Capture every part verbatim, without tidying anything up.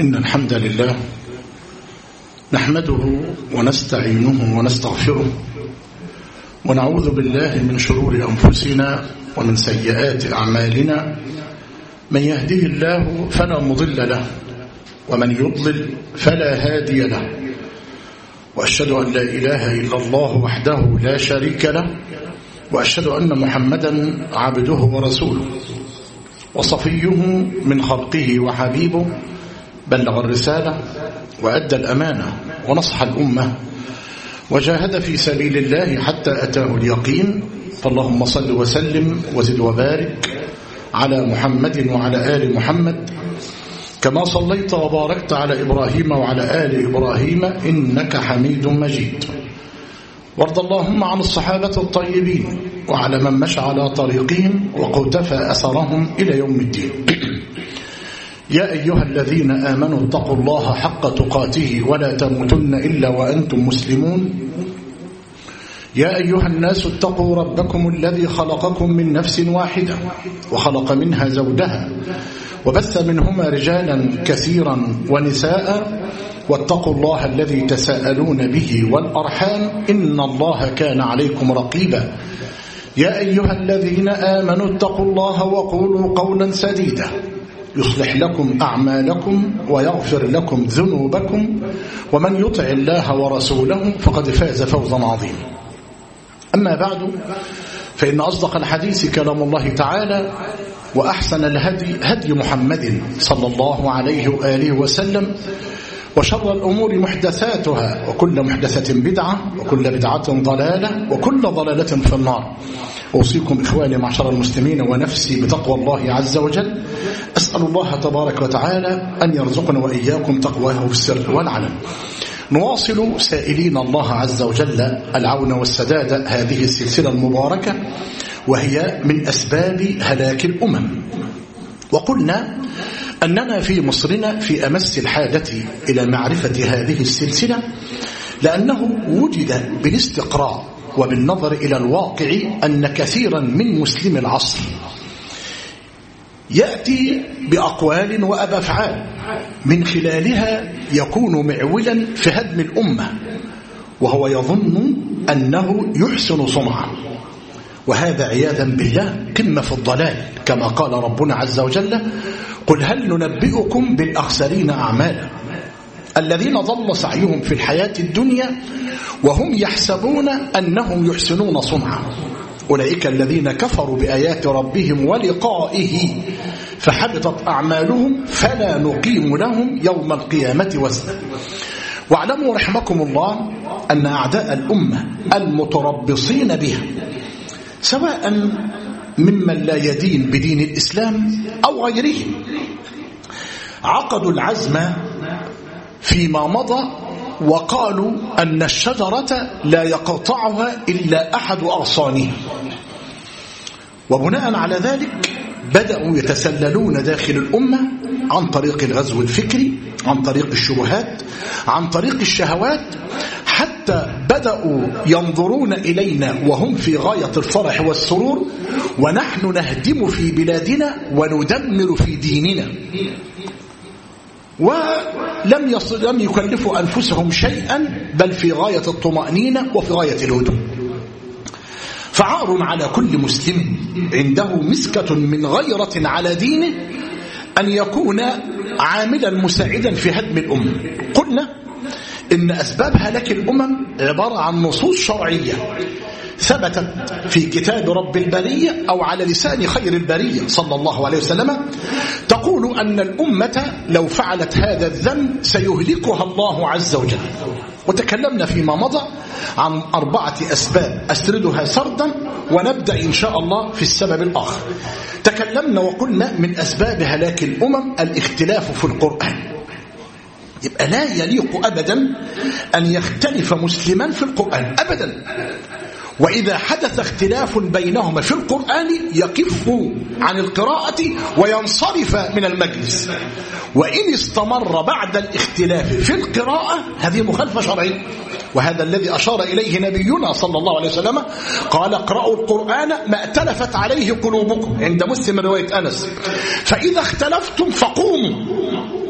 إن الحمد لله نحمده ونستعينه ونستغفره ونعوذ بالله من شرور أنفسنا ومن سيئات أعمالنا. من يهده الله فلا مضل له ومن يضلل فلا هادي له، وأشهد أن لا إله إلا الله وحده لا شريك له، وأشهد أن محمدا عبده ورسوله وصفيه من خلقه وحبيبه، بلغ الرسالة وأدى الأمانة ونصح الأمة وجاهد في سبيل الله حتى أتاه اليقين. فاللهم صل وسلم وزد وبارك على محمد وعلى آل محمد كما صليت وباركت على إبراهيم وعلى آل إبراهيم إنك حميد مجيد. وارض اللهم عن الصحابة الطيبين وعلى من مشى على طريقهم وقتفى أثرهم إلى يوم الدين. يا أيها الذين آمنوا اتقوا الله حق تقاته ولا تموتن إلا وأنتم مسلمون. يا أيها الناس اتقوا ربكم الذي خلقكم من نفس واحدة وخلق منها زوجها وبث منهما رجالا كثيرا ونساء، واتقوا الله الذي تساءلون به والأرحام إن الله كان عليكم رقيبا. يا أيها الذين آمنوا اتقوا الله وقولوا قولا سديدا يصلح لكم أعمالكم ويغفر لكم ذنوبكم، ومن يطع الله ورسوله فقد فاز فوزا عظيما. أما بعد، فإن أصدق الحديث كلام الله تعالى، وأحسن الهدي هدي محمد صلى الله عليه وآله وسلم، وشر الأمور محدثاتها وكل محدثة بدعة وكل بدعة ضلالة وكل ضلالة في النار. أوصيكم إخواني معشر المسلمين ونفسي بتقوى الله عز وجل. أسأل الله تبارك وتعالى أن يرزقنا وإياكم تقواه في السر والعلن. نواصل سائلين الله عز وجل العون والسداد هذه السلسلة المباركة، وهي من أسباب هلاك الأمم. وقلنا أننا في مصرنا في أمس الحاجة إلى معرفة هذه السلسلة، لأنه وجد بالاستقراء وبالنظر إلى الواقع أن كثيرا من مسلم العصر يأتي بأقوال وأفعال من خلالها يكون معولا في هدم الأمة، وهو يظن أنه يحسن صنعا، وهذا عياذا بالله قمة في الضلال، كما قال ربنا عز وجل: قل هل ننبئكم بالأخسرين أعمالا الذين ضل سعيهم في الحياة الدنيا وهم يحسبون أنهم يحسنون صنعا أولئك الذين كفروا بآيات ربهم ولقائه فحبطت أعمالهم فلا نقيم لهم يوم القيامة وزنا. واعلموا رحمكم الله أن أعداء الأمة المتربصين بها، سواء ممن لا يدين بدين الإسلام أو غيرهم، عقدوا العزم فيما مضى وقالوا أن الشجرة لا يقطعها إلا أحد أغصانها، وبناء على ذلك بدأوا يتسللون داخل الأمة عن طريق الغزو الفكري، عن طريق الشبهات، عن طريق الشهوات، حتى بدأوا ينظرون إلينا وهم في غاية الفرح والسرور، ونحن نهدم في بلادنا وندمر في ديننا، ولم يصل لم يكلفوا أنفسهم شيئا، بل في غاية الطمأنينة وفي غاية الهدوء. فعار على كل مسلم عنده مسكة من غيرة على دينه أن يكون عاملا مساعدا في هدم الأمة. قلنا إن أسباب هلاك الأمم عبارة عن نصوص شرعية ثبتت في كتاب رب البرية أو على لسان خير البرية صلى الله عليه وسلم، تقول أن الأمة لو فعلت هذا الذنب سيهلكها الله عز وجل. وتكلمنا فيما مضى عن أربعة أسباب أسردها سردا، ونبدأ إن شاء الله في السبب الآخر. تكلمنا وقلنا من أسباب هلاك الأمم الاختلاف في القرآن. يبقى لا يليق أبدا أن يختلف مسلمان في القرآن أبدا، وإذا حدث اختلاف بينهما في القرآن يكف عن القراءة وينصرف من المجلس، وإن استمر بعد الاختلاف في القراءة هذه مخالفة شرعية. وهذا الذي أشار إليه نبينا صلى الله عليه وسلم، قال: اقرأوا القرآن ما ائتلفت عليه قلوبكم، عند مسلم رواية أنس، فإذا اختلفتم فقوموا.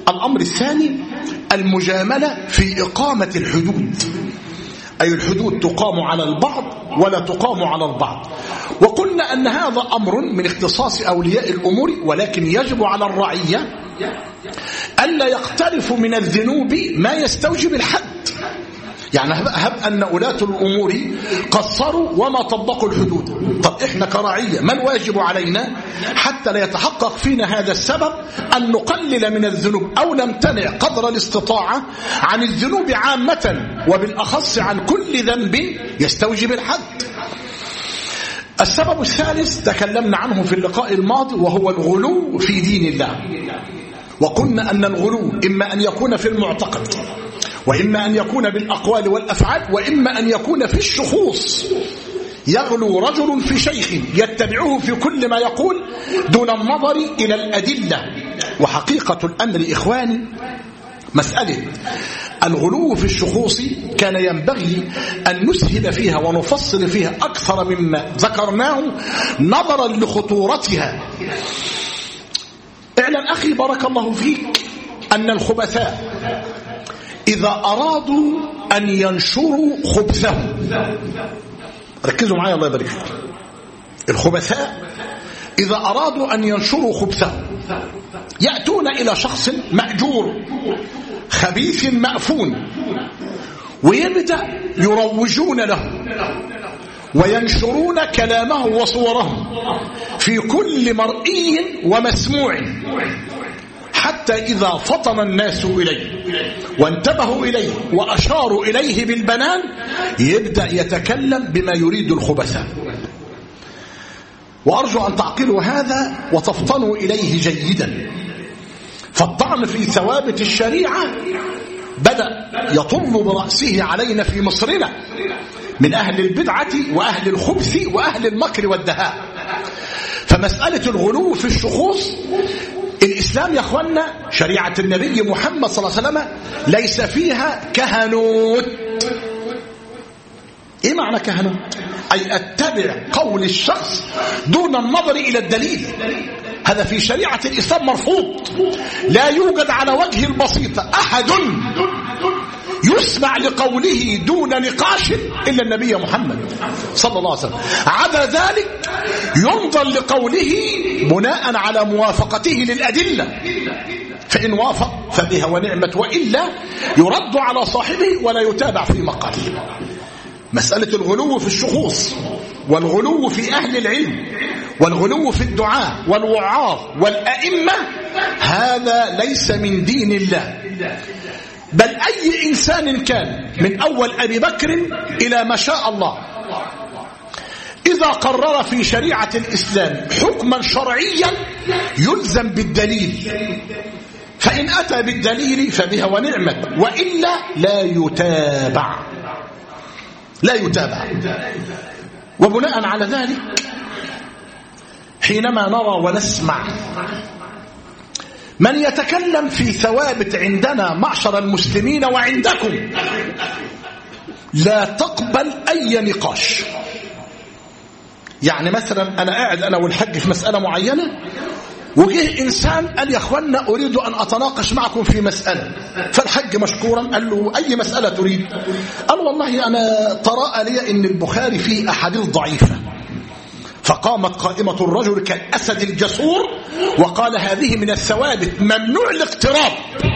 الأمر الثاني المجاملة في إقامة الحدود، أي الحدود تقام على البعض ولا تقام على البعض. وقلنا أن هذا أمر من اختصاص أولياء الأمور، ولكن يجب على الرعية ألا يقترفوا من الذنوب ما يستوجب الحد. يعني هب أن ولاة الأمور قصروا وما طبقوا الحدود، طب إحنا كرعية ما الواجب علينا حتى لا يتحقق فينا هذا السبب أن نقلل من الذنوب أو نمتنع قدر الاستطاعة عن الذنوب عامة، وبالأخص عن كل ذنب يستوجب الحد. السبب الثالث تكلمنا عنه في اللقاء الماضي، وهو الغلو في دين الله. وقلنا أن الغلو إما أن يكون في المعتقد، وإما أن يكون بالأقوال والأفعال، وإما أن يكون في الشخوص. يغلو رجل في شيخ يتبعه في كل ما يقول دون النظر إلى الأدلة. وحقيقة الأمر إخواني مسألة الغلو في الشخوص كان ينبغي أن نسهل فيها ونفصل فيها أكثر مما ذكرناه نظرا لخطورتها. اعلم أخي بارك الله فيك أن الخبثاء إذا أرادوا أن ينشروا خبثهم، ركزوا معايا الله يبارك فيكم، الخبثاء إذا أرادوا أن ينشروا خبثهم يأتون إلى شخص مأجور خبيث مأفون، ويبدأ يروجون له وينشرون كلامه وصوره في كل مرئي ومسموع، حتى إذا فطن الناس إليه وانتبهوا إليه وأشاروا إليه بالبنان يبدأ يتكلم بما يريد الخبثاء. وأرجو أن تعقلوا هذا وتفطنوا إليه جيدا. فالطعن في ثوابت الشريعة بدأ يطل برأسه علينا في مصرنا من أهل البدعة وأهل الخبث وأهل المكر والدهاء. فمسألة الغلو في الشخوص، الإسلام يا أخوانا شريعة النبي محمد صلى الله عليه وسلم ليس فيها كهنوت. إيه معنى كهنوت؟ أي أتبع قول الشخص دون النظر إلى الدليل. هذا في شريعة الإسلام مرفوض. لا يوجد على وجه البسيطة أحد يسمع لقوله دون نقاش إلا النبي محمد صلى الله عليه وسلم. عدا ذلك ينظر لقوله بناء على موافقته للأدلة، فإن وافق فبها ونعمت، وإلا يرد على صاحبه ولا يتابع في مقاله. مسألة الغلو في الشخوص والغلو في أهل العلم والغلو في الدعاء والوعاظ والأئمة هذا ليس من دين الله، بل أي إنسان كان من أول أبي بكر إلى ما شاء الله إذا قرر في شريعة الإسلام حكما شرعيا يلزم بالدليل، فإن أتى بالدليل فبها ونعمت، وإلا لا يتابع لا يتابع. وبناء على ذلك حينما نرى ونسمع من يتكلم في ثوابت عندنا معشر المسلمين وعندكم لا تقبل أي نقاش. يعني مثلا أنا قاعد أنا والحج في مسألة معينة، وجه إنسان قال يا أخوانا أريد أن أتناقش معكم في مسألة، فالحج مشكورا قال له أي مسألة تريد؟ قال والله أنا طرأ لي أن البخاري فيه أحاديث ضعيفة. فقامت قائمة الرجل كالأسد الجسور وقال هذه من الثوابت ممنوع الاقتراب.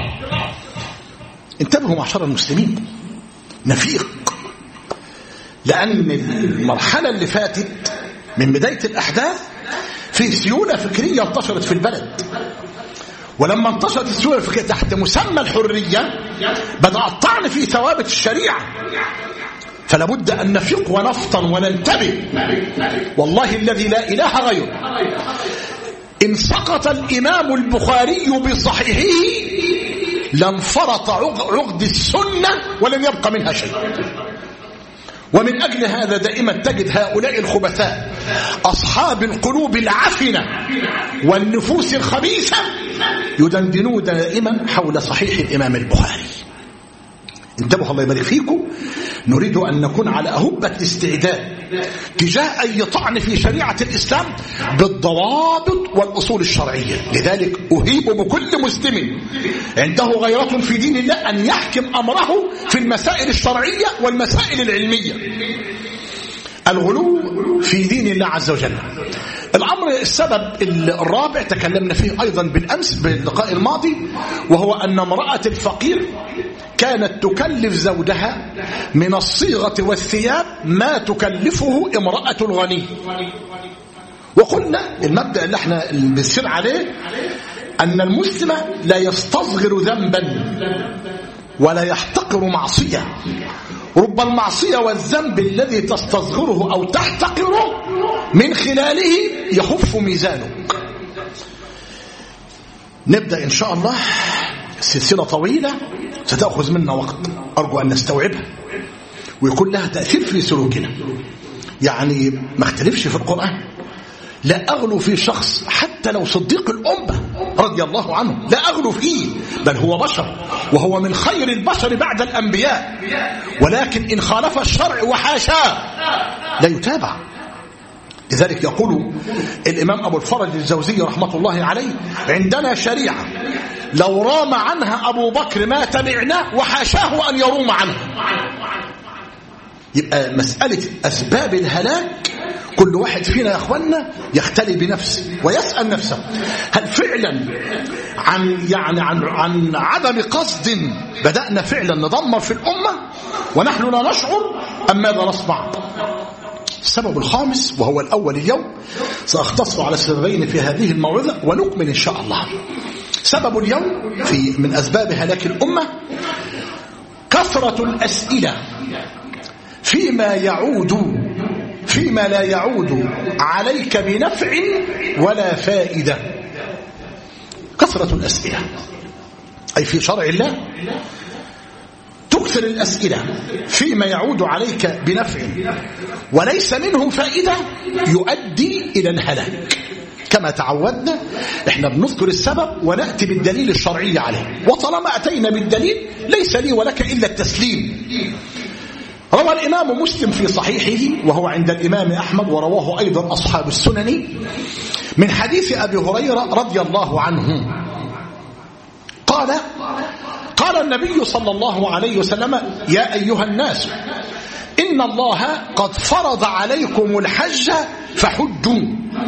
انتبهوا معشر المسلمين، نفيق، لأن المرحلة اللي فاتت من بداية الأحداث في سيولة فكرية انتشرت في البلد، ولما انتشرت السيولة الفكرية تحت مسمى الحرية بدأ الطعن في ثوابت الشريعة. فلا بد أن نفيق ونفطن وننتبه. والله الذي لا إله غيره إن سقط الإمام البخاري بصحيحه لانفرط عقد السنة ولن يبقى منها شيء. ومن أجل هذا دائما تجد هؤلاء الخبثاء أصحاب القلوب العفنة والنفوس الخبيثة يدندنون دائما حول صحيح الإمام البخاري. انتبهوا الله يبارك فيكم، نريد أن نكون على أهبة الاستعداد تجاه أي طعن في شريعة الإسلام بالضوابط والأصول الشرعية. لذلك أهيب بكل مسلم عنده غيرة في دين الله أن يحكم أمره في المسائل الشرعية والمسائل العلمية. الغلو في دين الله عز وجل. الأمر السبب الرابع تكلمنا فيه أيضا بالأمس باللقاء الماضي، وهو أن امرأة الفقير كانت تكلف زوجها من الصيغة والثياب ما تكلفه امرأة الغني. وقلنا المبدأ اللي احنا بنسير عليه أن المسلم لا يستصغر ذنبا ولا يحتقر معصية. رب المعصية والذنب الذي تستصغره أو تحتقره من خلاله يخف ميزانك. نبدأ إن شاء الله سلسلة طويلة ستأخذ منا وقت، أرجو أن نستوعبها ويكون لها تأثير في سلوكنا. يعني ما اختلفش في القرآن، لا أغلو في شخص حتى لو صديق الأمة رضي الله عنه، لا أغلو فيه، بل هو بشر وهو من خير البشر بعد الأنبياء، ولكن إن خالف الشرع وحاشاه لا يتابع. لذلك يقول الإمام أبو الفرج الجوزي رحمة الله عليه: عندنا شريعة لو رام عنها أبو بكر ما تبعناه وحاشاه أن يروم عنها. يبقى مسألة أسباب الهلاك كل واحد فينا يا أخوانا يختلي بنفسه ويسأل نفسه: هل فعلا عن يعني عن عن عدم قصد بدأنا فعلا ندمر في الأمة ونحن لا نشعر، أم ماذا نصنع؟ السبب الخامس وهو الأول اليوم، سأختصر على سببين في هذه الموعظة ونكمل إن شاء الله. سبب اليوم في من أسباب هلاك الأمة كثرة الأسئلة فيما يعود فيما لا يعود عليك بنفع ولا فائدة. كثرة الأسئلة أي في شرع الله تكثر الأسئلة فيما يعود عليك بنفع وليس منه فائدة يؤدي إلى الهلاك. كما تعودنا احنا بنذكر السبب ونأتي بالدليل الشرعي عليه، وطالما أتينا بالدليل ليس لي ولك إلا التسليم. روى الإمام مسلم في صحيحه وهو عند الإمام أحمد ورواه أيضا أصحاب السنن من حديث أبي هريرة رضي الله عنه قال: قال النبي صلى الله عليه وسلم: يا أيها الناس إن الله قد فرض عليكم الحج فحجوا.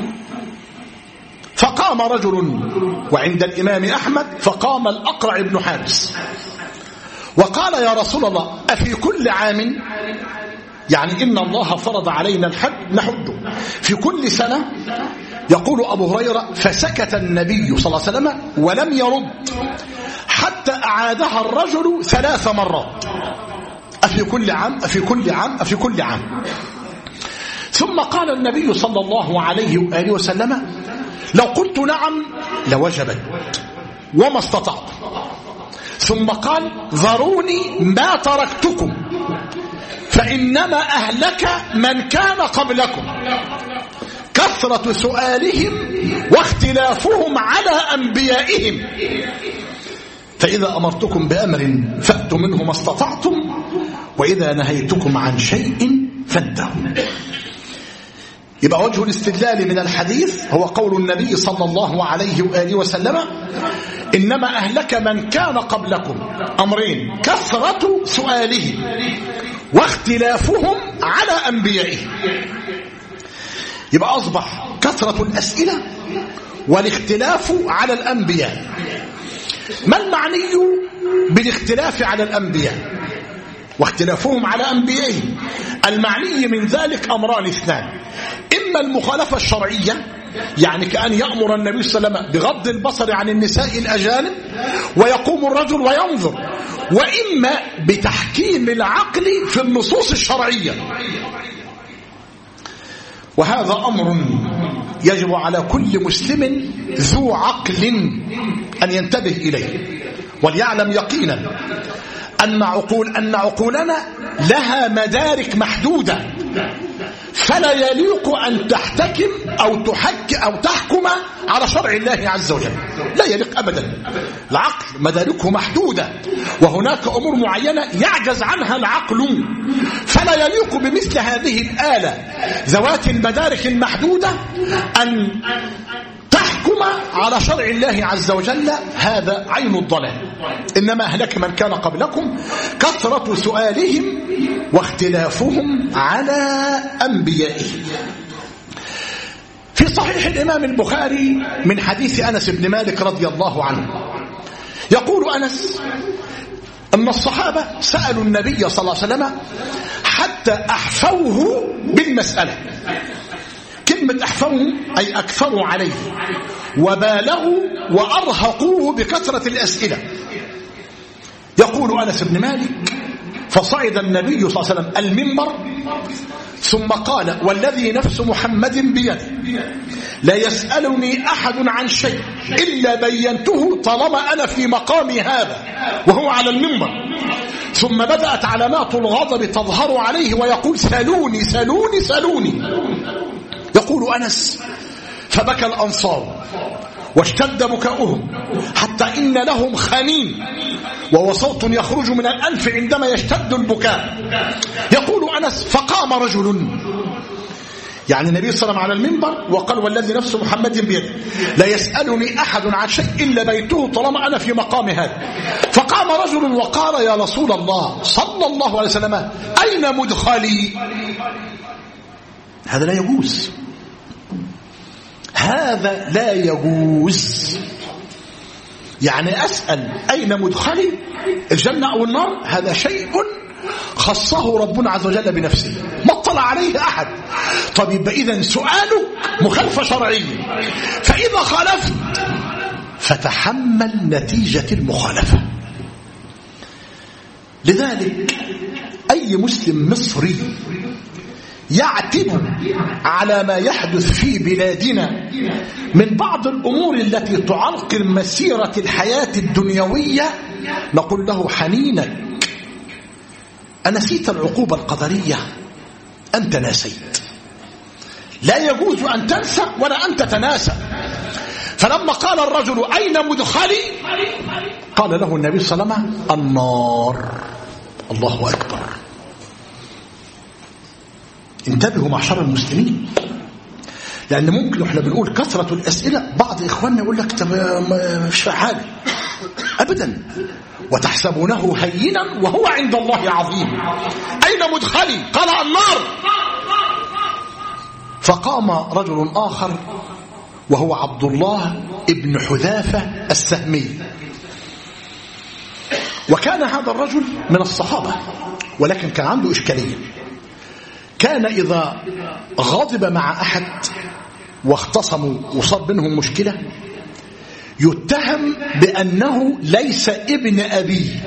فقام رجل، وعند الإمام أحمد فقام الأقرع بن حابس وقال: يا رسول الله أفي كل عام؟ يعني إن الله فرض علينا الحج نحج في كل سنة؟ يقول أبو هريرة: فسكت النبي صلى الله عليه وسلم ولم يرد حتى أعادها الرجل ثلاث مرات: أفي كل عام أفي كل عام أفي كل عام. ثم قال النبي صلى الله عليه وآله وسلم: لو قلت نعم لوجبت وما استطعت. ثم قال: ذروني ما تركتكم فإنما أهلك من كان قبلكم كثرة سؤالهم واختلافهم على أنبيائهم، فإذا أمرتكم بأمر فأتوا منه ما استطعتم وإذا نهيتكم عن شيء فانتهوا. يبقى وجه الاستدلال من الحديث هو قول النبي صلى الله عليه وآله وسلم: إنما أهلك من كان قبلكم أمرين: كثرة سؤالهم واختلافهم على أنبيائهم. يبقى أصبح كثرة الأسئلة والاختلاف على الأنبياء. ما المعني بالاختلاف على الأنبياء واختلافهم على أنبيائهم؟ المعني من ذلك أمران اثنان: إما المخالفة الشرعية، يعني كأن يأمر النبي صلى الله عليه وسلم بغض البصر عن النساء الأجانب ويقوم الرجل وينظر، وإما بتحكيم العقل في النصوص الشرعية. وهذا أمر يجب على كل مسلم ذو عقل أن ينتبه إليه وليعلم يقينا أن عقول أن عقولنا لها مدارك محدودة، فلا يليق أن تحتكم أو تحك أو تحكم على شرع الله عز وجل، لا يليق أبدا. العقل مداركه محدودة، وهناك أمور معينة يعجز عنها العقل، فلا يليق بمثل هذه الآلة ذوات المدارك المحدودة أن تحكم على شرع الله عز وجل. هذا عين الضلال. إنما أهلك من كان قبلكم كثرة سؤالهم واختلافهم على أنبيائهم. في صحيح الإمام البخاري من حديث أنس بن مالك رضي الله عنه، يقول أنس أن الصحابة سألوا النبي صلى الله عليه وسلم حتى أحفوه بالمسألة. كلمة أحفوه أي أكثروا عليه وبالغوا وأرهقوه بكثرة الأسئلة. يقول أنس بن مالك فصعد النبي صلى الله عليه وسلم المنبر ثم قال والذي نفس محمد بيده لا يسألني أحد عن شيء إلا بينته طالما أنا في مقامي هذا، وهو على المنبر. ثم بدأت علامات الغضب تظهر عليه ويقول سلوني سلوني سلوني. يقول أنس فبكى الأنصار واشتد بكاؤهم حتى إن لهم خنين وهو صوت يخرج من الأنف عندما يشتد البكاء. يقول أنس فقام رجل، يعني النبي صلى الله عليه وسلم على المنبر وقال والذي نفس محمد بيده لا يسألني أحد عن شيء إلا بيته طالما أنا في مقام هذا. فقام رجل وقال يا رسول الله صلى الله عليه وسلم أين مدخلي؟ هذا لا يجوز، هذا لا يجوز. يعني أسأل أين مدخلي الجنة أو النار، هذا شيء خصه ربنا عز وجل بنفسه ما اطلع عليه أحد. طب يبقى إذن سؤاله مخالفة شرعية، فإذا خالفت فتحمل نتيجة المخالفة. لذلك أي مسلم مصري يعتب على ما يحدث في بلادنا من بعض الأمور التي تعرقل مسيرة الحياة الدنيوية نقول له حنينك أنسيت العقوبة القدرية؟ أنت ناسيت. لا يجوز أن تنسى ولا أن تتناسى. فلما قال الرجل أين مدخلي قال له النبي صلى الله عليه وسلم النار. الله أكبر. انتبهوا معشر المسلمين، لأن ممكن احنا بنقول كثرة الأسئلة بعض إخواننا يقول لك مش في حاجة أبدا، وتحسبونه هينا وهو عند الله عظيم. أين مدخلي؟ قال النار. فقام رجل آخر وهو عبد الله ابن حذافة السهمي، وكان هذا الرجل من الصحابة ولكن كان عنده إشكالية. كان إذا غضب مع أحد واختصموا وصار بينهم مشكلة يتهم بأنه ليس ابن أبيه.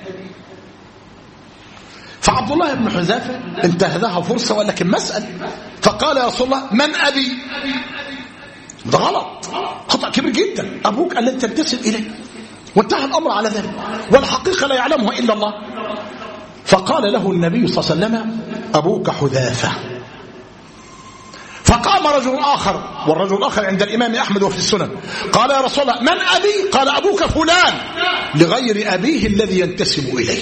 فعبد الله بن حذافة انتهزها فرصة ولكن مسأل، فقال يا رسول الله من أبي؟ ده غلط، خطأ كبير جدا. أبوك الذي تنتسب إليه، وانتهى الأمر على ذلك، والحقيقة لا يعلمها إلا الله. فقال له النبي صلى الله عليه وسلم أبوك حذافة. فقام رجل آخر، والرجل الآخر عند الإمام أحمد وفي السنن، قال يا رسول الله من أبي؟ قال أبوك فلان، لغير أبيه الذي ينتسب إليه.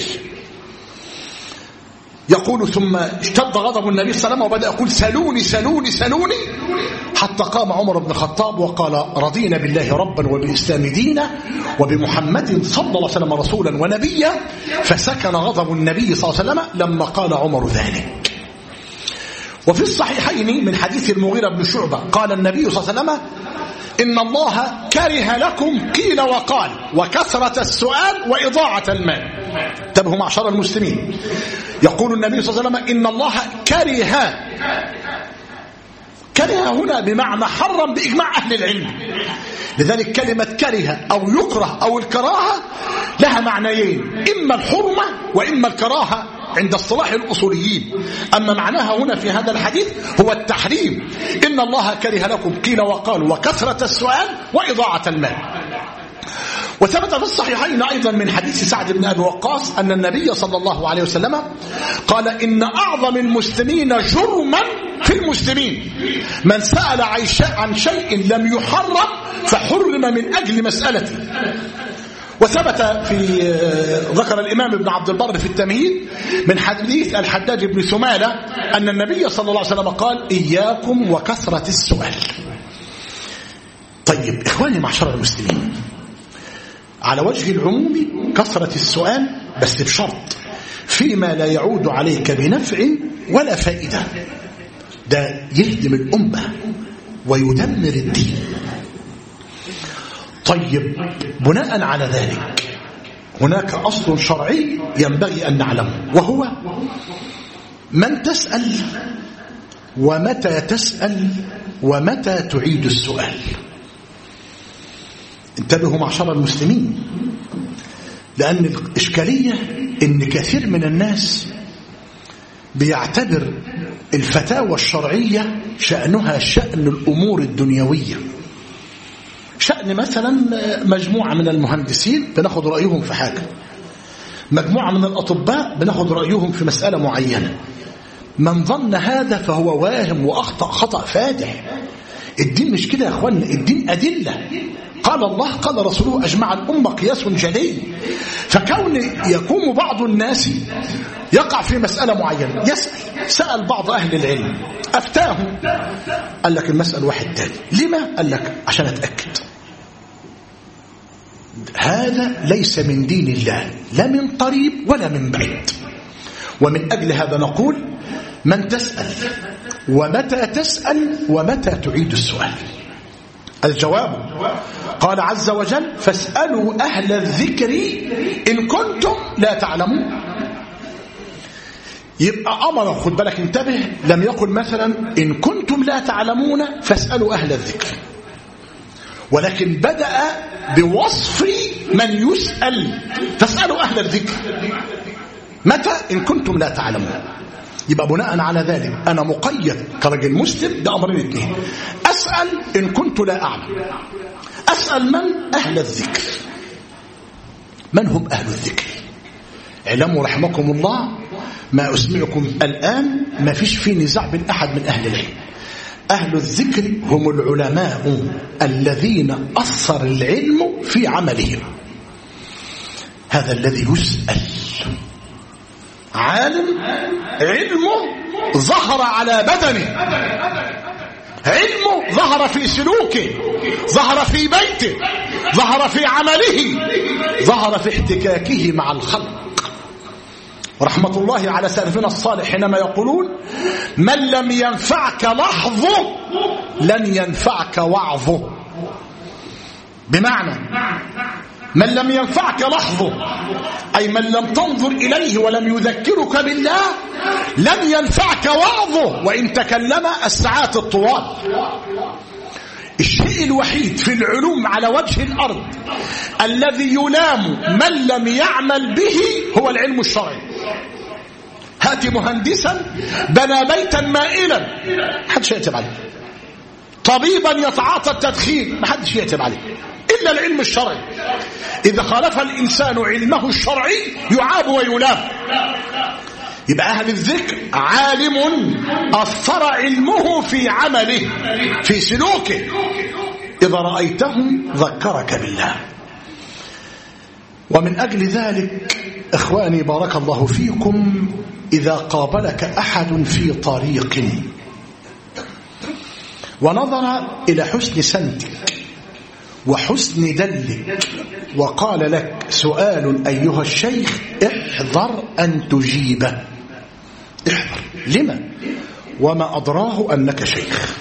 يقول ثم اشتد غضب النبي صلى الله عليه وسلم وبدأ يقول سلوني سلوني سلوني، حتى قام عمر بن الخطاب وقال رضينا بالله ربا وبالإسلام دينا وبمحمد صلى الله عليه وسلم رسولا ونبيا. فسكن غضب النبي صلى الله عليه وسلم لما قال عمر ذلك. وفي الصحيحين من حديث المغيرة بن شعبة قال النبي صلى الله عليه وسلم إن الله كره لكم قيل وقال وكثرة السؤال وإضاعة المال. انتبهوا معشر المسلمين، يقول النبي صلى الله عليه وسلم إن الله كره، كره هنا بمعنى حرم بإجماع أهل العلم. لذلك كلمة كره أو يكره أو الكراهة لها معنيين، إما الحرمة وإما الكراهة عند اصطلاح الأصوليين. أما معناها هنا في هذا الحديث هو التحريم. إن الله كره لكم قيل وقال وكثرة السؤال وإضاعة المال. وثبت في الصحيحين أيضا من حديث سعد بن أبي وقاص أن النبي صلى الله عليه وسلم قال إن أعظم المسلمين جرما في المسلمين من سأل عن شيء لم يحرم فحرم من أجل مسألته. وثبت في ذكر الإمام ابن عبد البر في التمهيد من حديث الحجاج بن ثمالة أن النبي صلى الله عليه وسلم قال إياكم وكثرة السؤال. طيب إخواني معشر المسلمين، على وجه العموم كثرة السؤال بس بشرط فيما لا يعود عليك بنفع ولا فائدة، ده يهدم الأمة ويدمر الدين. طيب بناء على ذلك هناك أصل شرعي ينبغي أن نعلمه، وهو من تسأل ومتى تسأل ومتى تعيد السؤال. انتبهوا معشر المسلمين، لأن الإشكالية إن كثير من الناس بيعتبر الفتاوى الشرعية شأنها شأن الأمور الدنيوية. شأن مثلا مجموعة من المهندسين بناخد رأيهم في حاجة، مجموعة من الأطباء بناخد رأيهم في مسألة معينة. من ظن هذا فهو واهم وأخطأ خطأ فادح. الدين مش كده يا أخوانا، الدين أدلة، قال الله قال رسوله أجمع الأمة قياس جلي. فكون يقوم بعض الناس يقع في مسألة معينة، يسأل سأل بعض أهل العلم أفتاه، قال لك المسألة واحد تاني. لما؟ قال لك عشان أتأكد. هذا ليس من دين الله لا من قريب ولا من بعيد. ومن أجل هذا نقول من تسأل ومتى تسأل ومتى تعيد السؤال. الجواب قال عز وجل فاسألوا أهل الذكر إن كنتم لا تعلمون. يبقى أمر، خد بالك انتبه، لم يقل مثلا إن كنتم لا تعلمون فاسألوا أهل الذكر، ولكن بدأ بوصف من يسأل فاسألوا أهل الذكر متى إن كنتم لا تعلمون. يبقى بناء على ذلك أنا مقيد كرجل مسلم بأمرين اثنين: أسأل إن كنت لا أعلم. أسأل من؟ أهل الذكر. من هم أهل الذكر؟ اعلموا رحمكم الله ما أسمعكم الآن ما فيش فيه نزاع بين أحد من أهل العلم. أهل الذكر هم العلماء الذين أثر العلم في عملهم. هذا الذي يسأل عالم علمه ظهر على بدنه، علمه ظهر في سلوكه، ظهر في بيته، ظهر في عمله، ظهر في احتكاكه مع الخلق. رحمة الله على سلفنا الصالح حينما يقولون من لم ينفعك لحظه لن ينفعك وعظه. بمعنى من لم ينفعك لحظه أي من لم تنظر إليه ولم يذكرك بالله لن ينفعك وعظه وإن تكلم الساعات الطوال. الشيء الوحيد في العلوم على وجه الأرض الذي يلام من لم يعمل به هو العلم الشرعي. هات مهندسا بنى بيتا مائلا محدش يعتب عليه، طبيبا يتعاطى التدخين محدش يعتب عليه إلا العلم الشرعي. إذا خالف الإنسان علمه الشرعي يعاب ويلام. يبقى أهل الذكر عالم أثر علمه في عمله في سلوكه، إذا رأيتهم ذكرك بالله. ومن أجل ذلك إخواني بارك الله فيكم، إذا قابلك أحد في طريق ونظر إلى حسن سمتك وحسن دلك وقال لك سؤال أيها الشيخ احذر أن تجيبه، احذر. لما؟ وما أدراه أنك شيخ،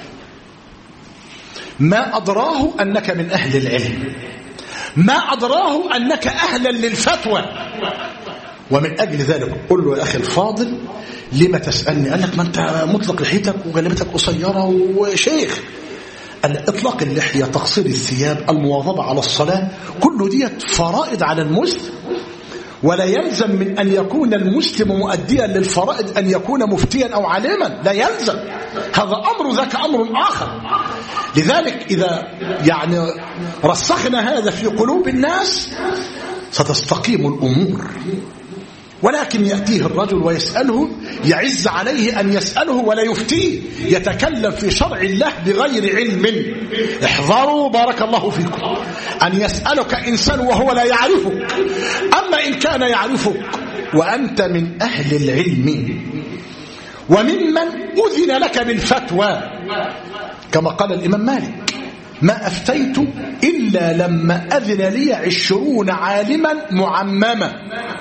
ما أدراه أنك من أهل العلم، ما أدراه أنك أهلا للفتوى. ومن أجل ذلك قل له يا أخي الفاضل لما تسألني؟ قال لك ما أنت مطلق لحيتك وجلبتك قصيرة وشيخ. اطلاق اللحية، تقصير الثياب، المواظبة على الصلاة، كل دي فرائض على المسلم، ولا يلزم من أن يكون المسلم مؤديا للفرائض أن يكون مفتيا أو عالما، لا يلزم، هذا أمر ذاك أمر آخر. لذلك إذا يعني رسخنا هذا في قلوب الناس ستستقيم الأمور. ولكن يأتيه الرجل ويسأله، يعز عليه أن يسأله ولا يفتيه، يتكلم في شرع الله بغير علم. احذروا بارك الله فيكم أن يسألك إنسان وهو لا يعرفك، أما إن كان يعرفك وأنت من أهل العلم وممن أذن لك بالفتوى، كما قال الإمام مالك: ما أفتيت إلا لما أذن لي عشرون عالما معمما.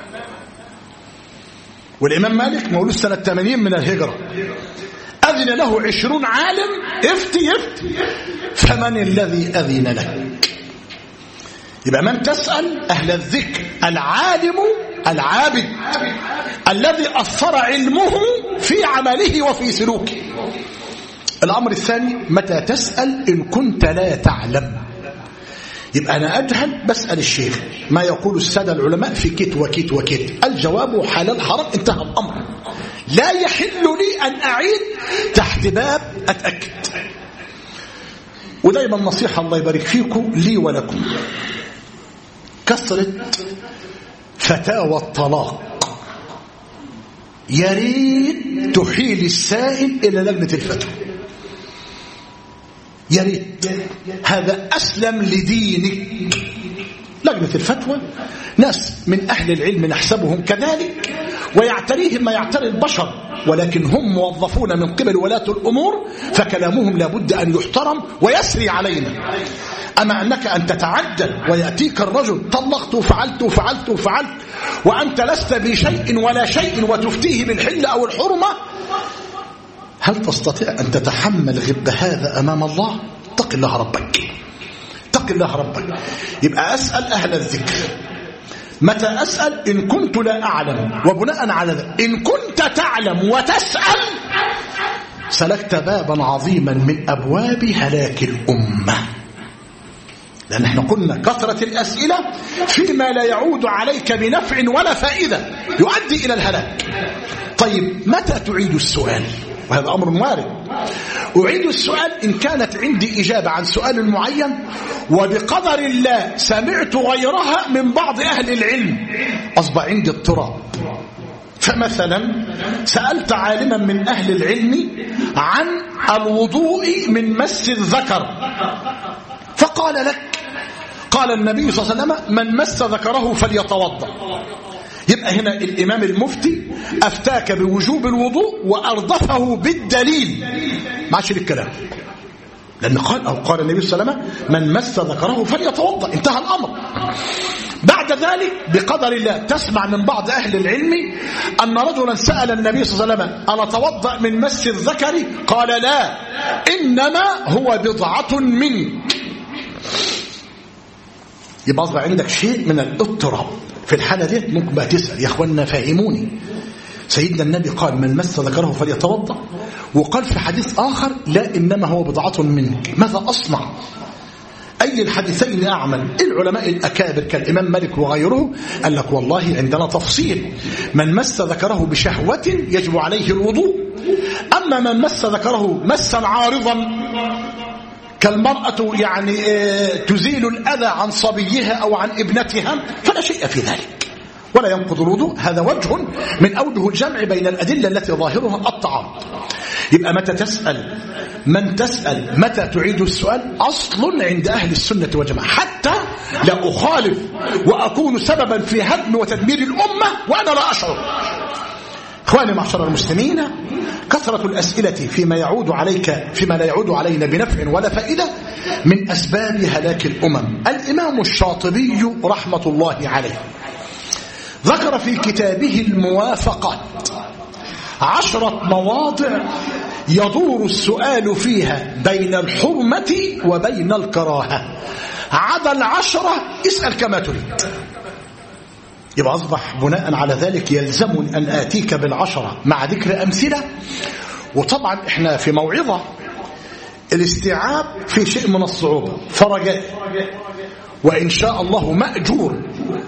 والإمام مالك مولود سنة ثمانين من الهجرة، أذن له عشرون عالم افتي افتي، فمن الذي أذن لك؟ يبقى من تسأل أهل الذكر، العالم العابد الذي أثر علمه في عمله وفي سلوكه. الأمر الثاني: متى تسأل إن كنت لا تعلم. يبقى أنا أجهل بسأل الشيخ ما يقول السادة العلماء في كت وكت وكت، الجواب حلال حرام، انتهى الأمر. لا يحل لي أن أعيد تحت باب أتأكد. ودايما نصيحة الله يبارك فيكم لي ولكم: كثرة فتاوى الطلاق يريد تحيل السائل إلى لجنة الفتوى، يريد، هذا أسلم لدينك. لجنة الفتوى ناس من أهل العلم نحسبهم كذلك، ويعتريهم ما يعتري البشر، ولكن هم موظفون من قبل ولاة الأمور، فكلامهم لابد أن يحترم ويسري علينا. أما أنك أن تتعجل ويأتيك الرجل: طلقت وفعلت وفعلت وفعلت، وأنت لست بشيء ولا شيء، وتفتيه بالحل أو الحرمة، هل تستطيع أن تتحمل غب هذا أمام الله؟ اتق الله ربك، اتق الله ربك. يبقى أسأل أهل الذكر. متى أسأل؟ إن كنت لا أعلم، وبناء على ذلك إن كنت تعلم وتسأل سلكت بابا عظيما من أبواب هلاك الأمة. لأن احنا قلنا كثرة الأسئلة فيما لا يعود عليك بنفع ولا فائدة يؤدي إلى الهلاك. طيب متى تعيد السؤال؟ وهذا أمر وارد. أعيد السؤال إن كانت عندي إجابة عن سؤال معين وبقدر الله سمعت غيرها من بعض أهل العلم، أصبح عندي اضطراب. فمثلا سألت عالما من أهل العلم عن الوضوء من مس الذكر، فقال لك: قال النبي صلى الله عليه وسلم: من مس ذكره فليتوضأ. يبقى هنا الإمام المفتي أفتاك بوجوب الوضوء وأردفه بالدليل، ما عادش الكلام، لأن قال أو قال النبي صلى الله عليه وسلم: من مس ذكره فليتوضأ، انتهى الأمر. بعد ذلك بقدر الله تسمع من بعض أهل العلم أن رجلا سأل النبي صلى الله عليه وسلم: أنا أتوضأ من مس الذكر؟ قال: لا، إنما هو بضعة منك. يبقى أصبح عندك شيء من الاضطراب. في الحالة دي ممكن بقى تسأل: يا أخوانا فهموني، سيدنا النبي قال: من مس ذكره فليتوضأ، وقال في حديث آخر: لا، إنما هو بضعة منك، ماذا أصنع؟ أي الحديثين أعمل؟ العلماء الأكابر كالإمام مالك وغيره قال لك: والله عندنا تفصيل، من مس ذكره بشهوة يجب عليه الوضوء، أما من مس ذكره مسا عارضا كالمرأة يعني تزيل الأذى عن صبيها أو عن ابنتها فلا شيء في ذلك ولا ينقض الوضوء. هذا وجه من أوجه الجمع بين الأدلة التي ظاهرها التعارض. يبقى متى تسأل؟ من تسأل متى تعيد السؤال؟ أصل عند أهل السنة والجماعة، حتى لا أخالف وأكون سببا في هدم وتدمير الأمة وأنا لا أشعر. إخواني معشر المسلمين، كثرة الأسئلة فيما يعود عليك فيما لا يعود علينا بنفع ولا فائدة من أسباب هلاك الأمم. الإمام الشاطبي رحمة الله عليه ذكر في كتابه الموافقات عشرة مواضع يدور السؤال فيها بين الحرمة وبين الكراهة. عدا العشرة اسأل كما تريد. يبقى أصبح بناء على ذلك يلزمني أن آتيك بالعشرة مع ذكر أمثلة. وطبعا إحنا في موعظة الاستيعاب في شيء من الصعوبة، فرجاء وإن شاء الله مأجور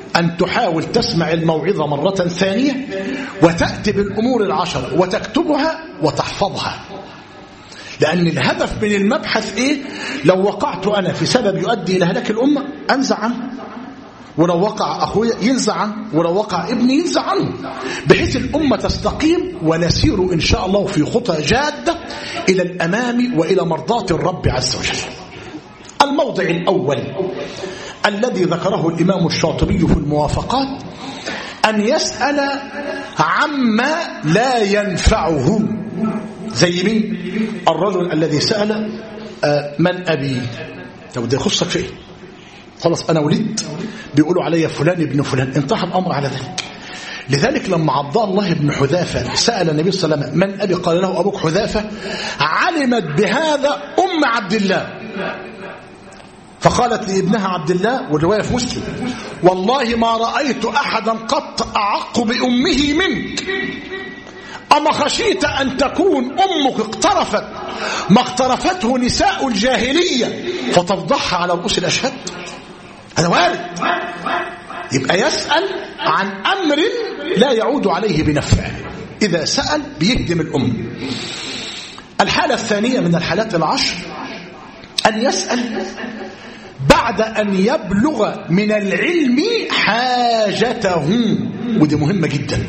أن تحاول تسمع الموعظة مرة ثانية وتأتي بالأمور العشرة وتكتبها وتحفظها، لأن الهدف من المبحث إيه؟ لو وقعت أنا في سبب يؤدي إلى هلاك الأمة أنزع عنه، ولو وقع أخويا ينزع عنه، ولو وقع ابني ينزع عنه، بحيث الأمة تستقيم ونسير إن شاء الله في خطى جادة إلى الأمام وإلى مرضاة الرب عز وجل. الموضع الأول الذي ذكره الإمام الشاطبي في الموافقات أن يسأل عما لا ينفعه. زي مين؟ الرجل الذي سأل من أبي؟ طب ده يخصك في إيه؟ خلاص أنا ولدت بيقولوا علي فلان ابن فلان، انتهى الأمر على ذلك. لذلك لما عبد الله بن حذافة سأل النبي صلى الله عليه وسلم من أبي؟ قال له أبوك حذافة. علمت بهذا أم عبد الله فقالت لابنها عبد الله، والرواية في مسلم: والله ما رأيت أحدا قط أعق بأمه منك، أما خشيت أن تكون أمك اقترفت ما اقترفته نساء الجاهلية فتفضحها على رؤوس الأشهاد؟ هذا وارد. يبقى يسأل عن أمر لا يعود عليه بنفع، إذا سأل بيهدم الأم. الحالة الثانية من الحالات العشر أن يسأل بعد أن يبلغ من العلم حاجته، ودي مهمة جدا.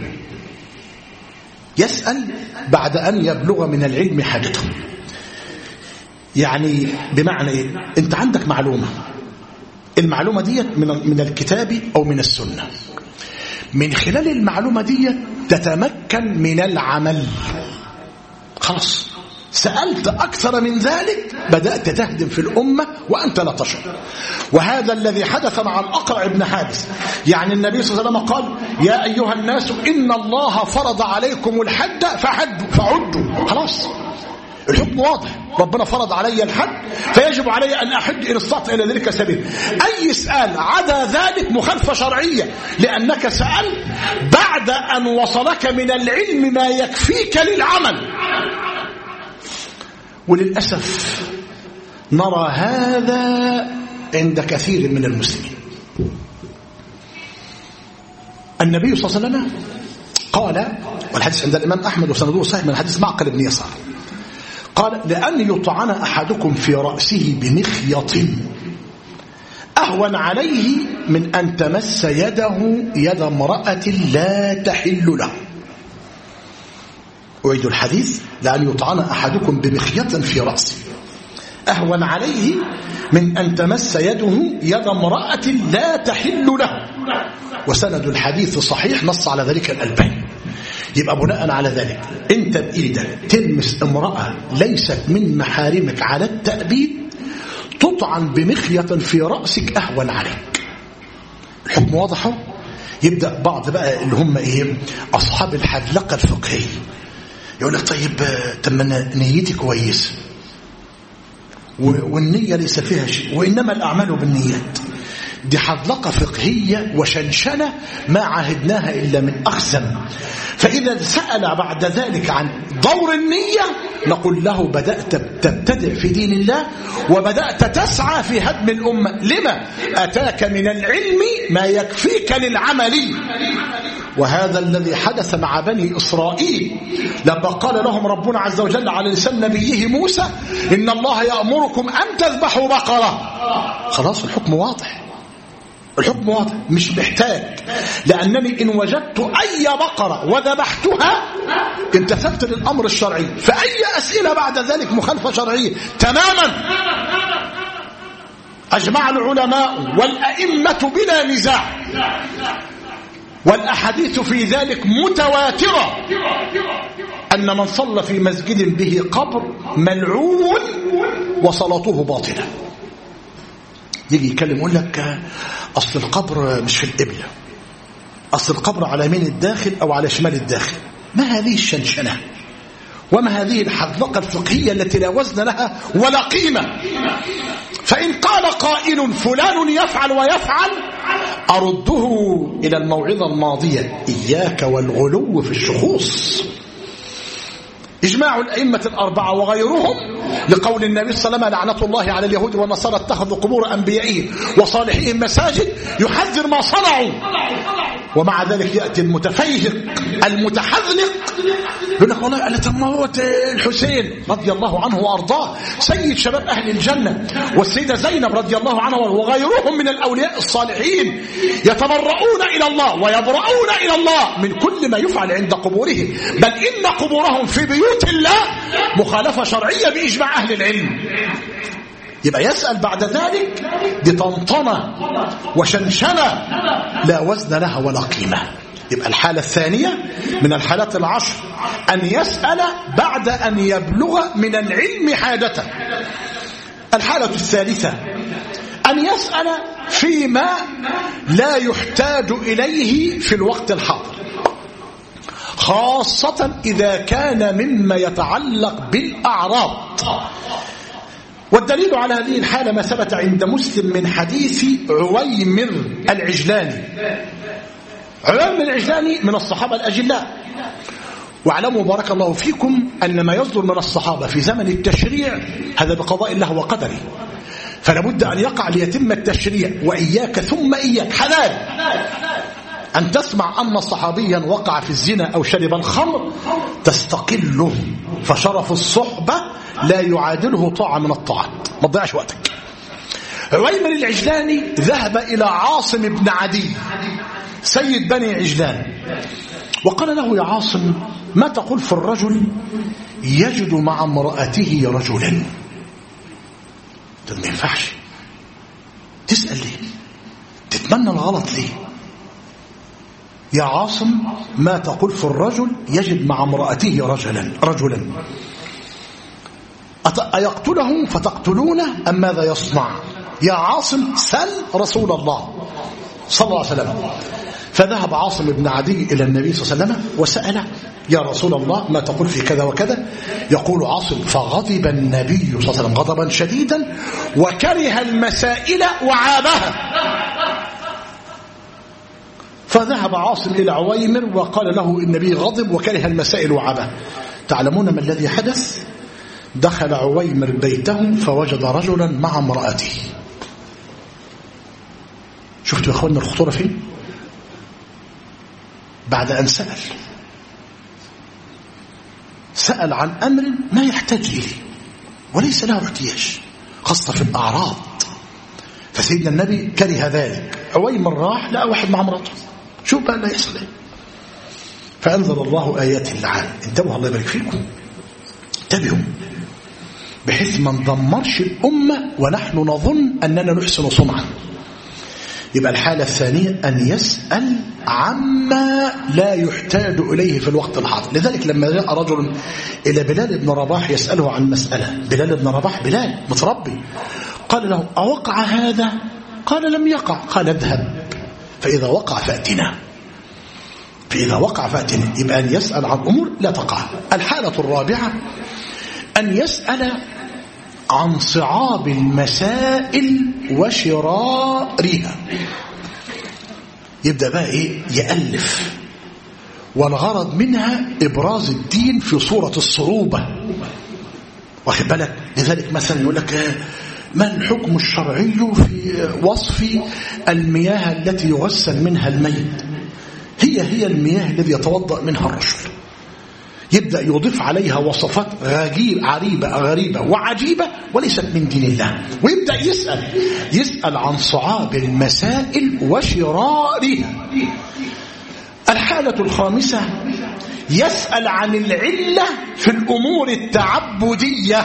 يسأل بعد أن يبلغ من العلم حاجته، يعني بمعنى إيه؟ أنت عندك معلومة، المعلومة دي من من الكتاب أو من السنة، من خلال المعلومة دي تتمكن من العمل. خلاص سألت أكثر من ذلك بدأت تهدم في الأمة وأنت لا تشعر. وهذا الذي حدث مع الأقرع بن حابس. يعني النبي صلى الله عليه وسلم قال: يا أيها الناس إن الله فرض عليكم الحج فحدوا فعدوا. خلاص الحكم واضح، ربنا فرض علي الحج فيجب علي أن أحج إن استطعت إلى ذلك سبيل. أي سؤال عدا ذلك مخالفة شرعية، لأنك سألت بعد أن وصلك من العلم ما يكفيك للعمل. وللأسف نرى هذا عند كثير من المسلمين. النبي صلى الله عليه وسلم قال، والحديث عند الإمام أحمد وسنده صحيح من حديث معقل بن يسار، قال: لأن يطعن أحدكم في رأسه بمخيط أهون عليه من أن تمس يده يد امرأة لا تحل له. أعيد الحديث: لأن يطعن أحدكم بمخيط في رأسه أهون عليه من أن تمس يده يد امرأة لا تحل له. وسند الحديث صحيح، نص على ذلك الألباني. يبقى بناء على ذلك أنت بإيدك تلمس امرأة ليست من محارمك على التأبيد، تطعن بمخيط في رأسك أهون عليك. الحكم واضح. يبدأ بعض بقى اللي هم إيه أصحاب الحذلقة الفقهية يقول لك: طيب تم نيتي كويس والنية ليس فيها شيء، وإنما الأعمال بالنيات. دي حذلقة فقهية وشنشنة ما عهدناها إلا من أخزن. فإذا سأل بعد ذلك عن دور النية نقول له: بدأت تبتدع في دين الله وبدأت تسعى في هدم الأمة. لما؟ أتاك من العلم ما يكفيك للعمل. وهذا الذي حدث مع بني إسرائيل لما قال لهم ربنا عز وجل على لسان نبيه موسى: إن الله يأمركم أن تذبحوا بقرة. خلاص الحكم واضح، الحكم واضح، مش محتاج، لأنني إن وجدت أي بقرة وذبحتها امتثلت للأمر الشرعي، فأي أسئلة بعد ذلك مخالفة شرعية تماما. أجمع العلماء والأئمة بلا نزاع، والأحاديث في ذلك متواترة، أن من صلى في مسجد به قبر ملعون وصلاته باطلة. يجي يتكلم يقول لك: أصل القبر مش في القبلة، أصل القبر على يمين الداخل أو على شمال الداخل. ما هذه الشنشنة وما هذه الحذلقة الفقهية التي لا وزن لها ولا قيمة؟ فإن قال قائل: فلان يفعل ويفعل، أرده إلى الموعظة الماضية: إياك والغلو في الشخوص. إجماع الأئمة الأربعة وغيرهم لقول النبي صلى الله عليه وسلم: لعنة الله على اليهود والنصارى اتخذوا قبور أنبيائهم وصالحيهم مساجد، يحذر ما صنعوا. ومع ذلك يأتي المتفيهق المتحذلق يقول لك: والله أنا تموت الحسين رضي الله عنه وأرضاه سيد شباب أهل الجنة، والسيدة زينب رضي الله عنها وغيرهم من الأولياء الصالحين يتبرؤون إلى الله ويبرؤون إلى الله من كل ما يفعل عند قبورهم، بل إن قبورهم في بيوت الله مخالفة شرعية بإجماع أهل العلم. يبقى يسأل بعد ذلك بطنطنة وشنشنة لا وزن لها ولا قيمة. يبقى الحالة الثانية من الحالات العشر أن يسأل بعد أن يبلغ من العلم حاجته. الحالة الثالثة أن يسأل فيما لا يحتاج إليه في الوقت الحاضر، خاصة إذا كان مما يتعلق بالأعراض. والدليل على هذه الحالة ما ثبت عند مسلم من حديث عويمر العجلاني. عويمر العجلاني من الصحابة الأجلاء، واعلموا بارك الله فيكم أن ما يصدر من الصحابة في زمن التشريع هذا بقضاء الله وقدره، فلا بد أن يقع ليتم التشريع. وإياك ثم إياك حلال أن تسمع أن صحابيا وقع في الزنا أو شرب الخمر تستقله، فشرف الصحبة لا يعادله طاعة من الطاعات. ما تضيعش وقتك. عويمر العجلاني ذهب إلى عاصم بن عدي سيد بني عجلان وقال له: يا عاصم، ما تقول في الرجل يجد مع امرأته رجلا؟ ده ما ينفعش. تسأل ليه؟ تتمنى الغلط ليه؟ يا عاصم، ما تقول في الرجل يجد مع امرأته رجلا رجلا أيقتله فتقتلونه أم ماذا يصنع؟ يا عاصم سل رسول الله صلى الله عليه وسلم. فذهب عاصم بن عدي إلى النبي صلى الله عليه وسلم وسأله: يا رسول الله، ما تقول في كذا وكذا؟ يقول عاصم: فغضب النبي صلى الله عليه وسلم غضبا شديدا وكره المسائل وعابها. فذهب عاصم إلى عويمر وقال له: النبي غضب وكره المسائل وعابها. تعلمون ما الذي حدث؟ دخل عويمر بيته فوجد رجلا مع امرأته. شفتوا يا أخواننا الخطورة فين؟ بعد أن سأل سأل عن أمر ما يحتاج إليه وليس له احتياج، خاصة في الأعراض. فسيدنا النبي كره ذلك. عويمر راح لقى واحد مع امرأته، شوف بقى اللي يحصل ايه. فأنزل الله آيات اللعان. انتبهوا الله يبارك فيكم، انتبهوا بحيث ما ندمرش الأمة ونحن نظن أننا نحسن صنعا. يبقى الحالة الثانية أن يسأل عما لا يحتاج إليه في الوقت الحاضر. لذلك لما جاء رجل إلى بلال بن رباح يسأله عن مسألة، بلال بن رباح بلال متربي، قال له: أوقع هذا؟ قال: لم يقع. قال: اذهب فإذا وقع فأتنا. فإذا وقع فأتنا. يبقى أن يسأل عن أمور لا تقع. الحالة الرابعة أن يسأل عن صعاب المسائل وشرارها. يبدأ بقى إيه؟ يألف، والغرض منها إبراز الدين في صورة الصعوبة. واخد بالك؟ لذلك مثلا يقول لك: ما الحكم الشرعي في وصف المياه التي يغسل منها الميت؟ هي هي المياه الذي يتوضأ منها الرجل. يبدأ يضيف عليها وصفات غريبة عريبة غريبة وعجيبة وليست من دين الله، ويبدأ يسأل يسأل عن صعاب المسائل وشرارها. الحالة الخامسة يسأل عن العلة في الأمور التعبدية.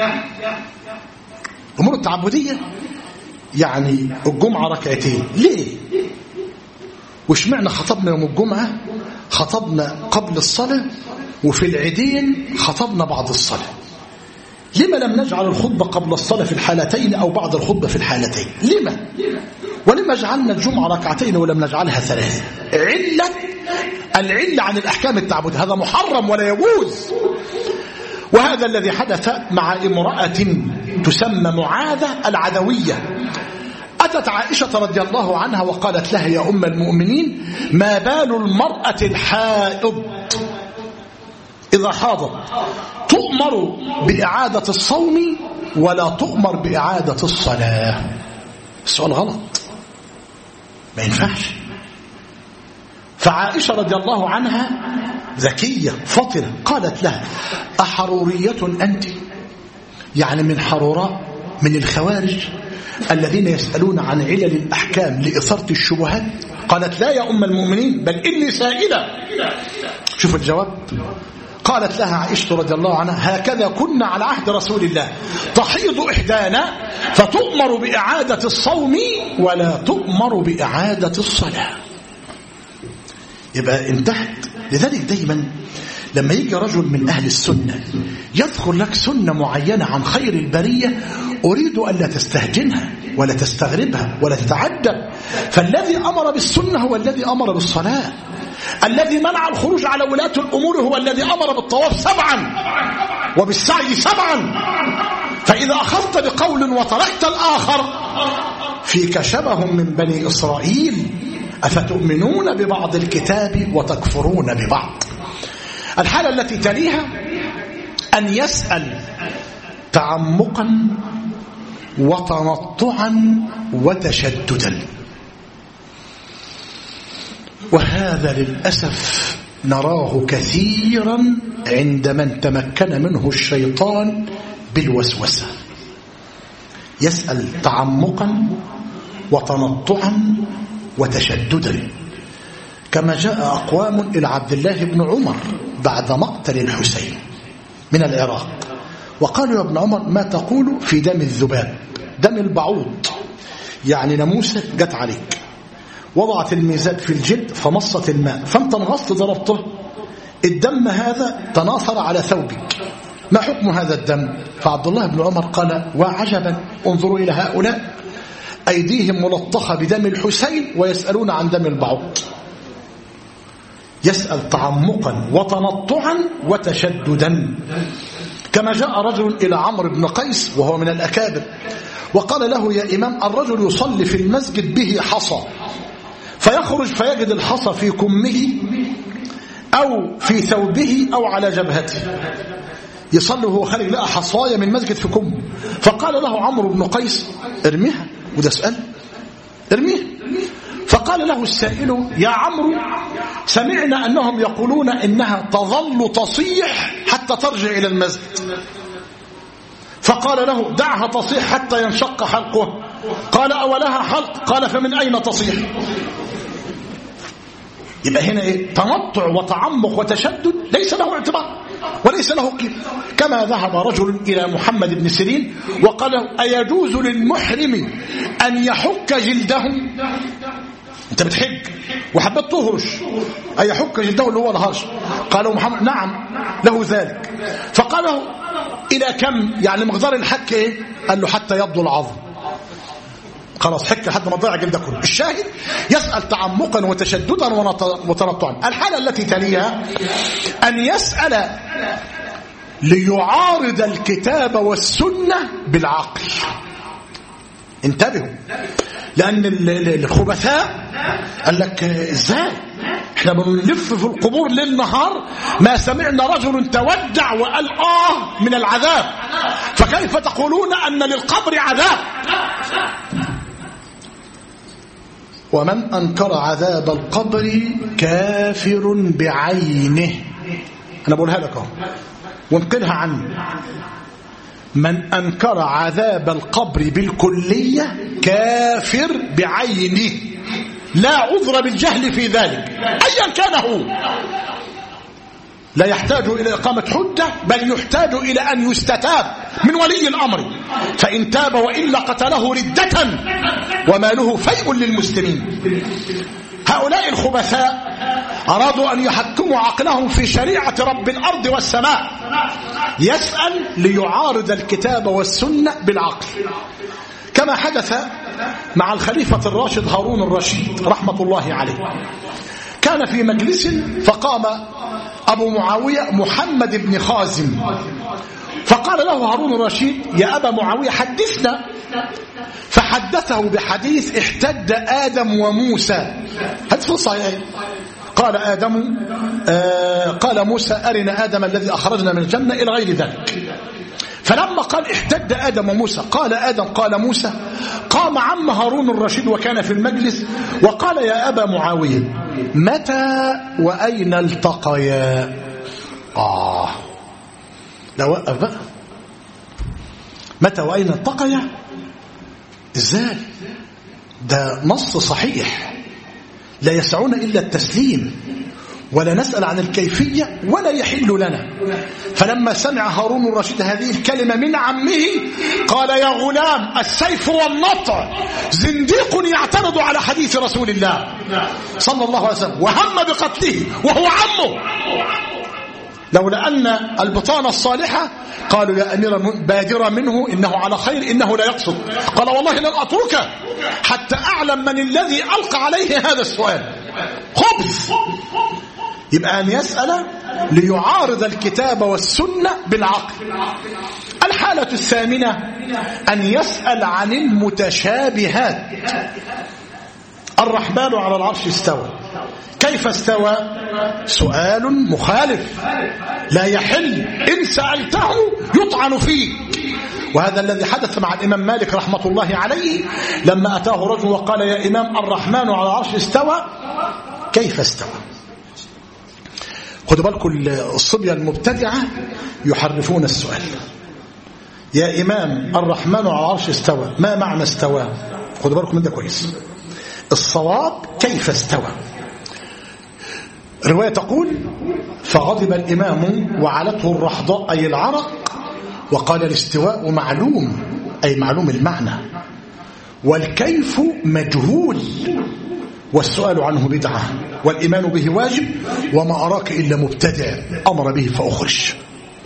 الأمور التعبدية يعني الجمعة ركعتين، ليه؟ وش معنى خطبنا يوم الجمعة؟ خطبنا قبل الصلاة، وفي العيدين خطبنا بعد الصلاة. لما لم نجعل الخطبة قبل الصلاة في الحالتين أو بعد الخطبة في الحالتين؟ لما؟ ولما جعلنا الجمعة ركعتين ولم نجعلها ثلاثة؟ علة العلة عن الأحكام التعبد هذا محرم ولا يجوز. وهذا الذي حدث مع امرأة تسمى معاذة العدوية. أتت عائشة رضي الله عنها وقالت لها: يا أم المؤمنين، ما بال المرأة الحائض إذا حاضت تؤمر بإعادة الصوم ولا تؤمر بإعادة الصلاة؟ السؤال غلط، ما ينفعش. فعائشة رضي الله عنها ذكية فطنة قالت لها: أحرورية أنت؟ يعني من حروراء، من الخوارج الذين يسألون عن علل الأحكام لإثارة الشبهات؟ قالت: لا يا أم المؤمنين، بل إني سائلة. شوف الجواب. قالت لها عائشة رضي الله عنها: هكذا كنا على عهد رسول الله، تحيض إحدانا فتؤمر بإعادة الصوم ولا تؤمر بإعادة الصلاة. يبقى انتهت. لذلك دايما لما يجي رجل من أهل السنة يذكر لك سنة معينة عن خير البرية، أريد أن لا تستهجنها ولا تستغربها ولا تتعجب. فالذي أمر بالسنة هو الذي أمر بالصلاة. الذي منع الخروج على ولاة الأمور هو الذي أمر بالطواف سبعا وبالسعي سبعا. فإذا أخذت بقول وتركت الآخر فيك شبه من بني إسرائيل، أفتؤمنون ببعض الكتاب وتكفرون ببعض. الحالة التي تليها أن يسأل تعمقا وتنطعا وتشددا، وهذا للأسف نراه كثيرا عند من تمكن منه الشيطان بالوسوسة. يسأل تعمقا وتنطعا وتشددا، كما جاء أقوام إلى عبد الله بن عمر بعد مقتل الحسين من العراق وقالوا: يا ابن عمر، ما تقول في دم الذباب، دم البعوض، يعني ناموسة جت عليك، وضعت الميزان في الجلد فمصت الماء، فانت انغصت ضربته، الدم هذا تناثر على ثوبك، ما حكم هذا الدم؟ فعبد الله بن عمر قال: وعجبا، انظروا إلى هؤلاء أيديهم ملطخة بدم الحسين ويسألون عن دم البعوض. يسأل تعمقا وتنطعا وتشددا. كما جاء رجل إلى عمرو بن قيس وهو من الأكابر وقال له: يا إمام، الرجل يصلي في المسجد به حصى، فيخرج فيجد الحصى في كمه أو في ثوبه أو على جبهته، يصلي وهو خارج لقى حصايا من المسجد في كمه. فقال له عمرو بن قيس: ارميها. وده سأل، ارميها. فقال له السائل: يا عمرو، سمعنا أنهم يقولون إنها تظل تصيح حتى ترجع إلى المسجد. فقال له: دعها تصيح حتى ينشق حلقه. قال: أولها حلق؟ قال: فمن أين تصيح؟ يبقى هنا إيه؟ تنطع وتعمق وتشدد ليس له اعتبار وليس له قيمة. كما ذهب رجل إلى محمد بن سيرين وقال له: أيجوز للمحرم أن يحك جلده؟ أنت بتحج وحبت تهرش، أيحك جلده اللي هو الهرش؟ قالوا محمد: نعم له ذلك. فقال له: إلى كم يعني مقدار الحك إيه؟ قال له: حتى يبدو العظم. خلاص حك لحد ما ضيع جلده كله. الشاهد يسأل تعمقا وتشددا وتنطعا. الحالة التي تليها أن يسأل ليعارض الكتاب والسنة بالعقل. انتبهوا، لأن الخبثاء قال لك: ازاي احنا بنلف في القبور ليل نهار ما سمعنا رجل توجع وقال آه من العذاب، فكيف تقولون أن للقبر عذاب؟ ومن أنكر عذاب القبر كافر بعينه. أنا بقولها لك اهو وانقلها عني: من أنكر عذاب القبر بالكلية كافر بعينه، لا عذر بالجهل في ذلك أيا كان هو. لا يحتاج إلى إقامة حجة، بل يحتاج إلى أن يستتاب من ولي الأمر، فإن تاب وإلا قتله ردة وماله فيء للمسلمين. هؤلاء الخبثاء أرادوا أن يحكموا عقلهم في شريعة رب الأرض والسماء. يسأل ليعارض الكتاب والسنة بالعقل، كما حدث مع الخليفة الراشد هارون الرشيد رحمة الله عليه. كان في مجلس فقام أبو معاوية محمد بن خازم فقال له هارون الرشيد: يا أبا معاوية حدثنا. فحدثه بحديث احتج آدم وموسى. هذا في الصحيح. قال آدم: آه قال موسى أرنا آدم الذي أخرجنا من الجنة إلى غير ذلك. فلما قال احتج آدم وموسى قال آدم قال موسى قام عم هارون الرشيد وكان في المجلس وقال يا أبا معاوية متى وأين التقيا؟ آه لا وقف بقى، متى وأين التقيا؟ إزاي؟ ده نص صحيح لا يسعون إلا التسليم ولا نسأل عن الكيفية ولا يحل لنا. فلما سمع هارون الرشيد هذه الكلمة من عمه قال يا غلام السيف والنطع زنديق يعترض على حديث رسول الله صلى الله عليه وسلم وهم بقتله وهو عمه، لولا أن البطانة الصالحة قالوا يا أمير بادرة منه إنه على خير إنه لا يقصد. قال والله لن أتركه حتى أعلم من الذي ألقى عليه هذا السؤال. خبث. يبقى أن يسأل ليعارض الكتاب والسنة بالعقل. الحالة الثامنة أن يسأل عن المتشابهات. الرحمن على العرش استوى، كيف استوى؟ سؤال مخالف لا يحل، إن سألته يطعن فيه. وهذا الذي حدث مع الإمام مالك رحمة الله عليه لما أتاه رجل وقال يا إمام الرحمن على العرش استوى، كيف استوى؟ خدوا بالكم الصبية المبتدعة يحرفون السؤال. يا إمام الرحمن على العرش استوى، ما معنى استوى؟ خدوا بالكم من ده كويس. الصواب كيف استوى. رواية تقول فغضب الإمام وعلته الرحضاء أي العرق وقال الاستواء معلوم أي معلوم المعنى والكيف مجهول والسؤال عنه بدعة والإيمان به واجب وما أراك إلا مبتدع أمر به فأخرج.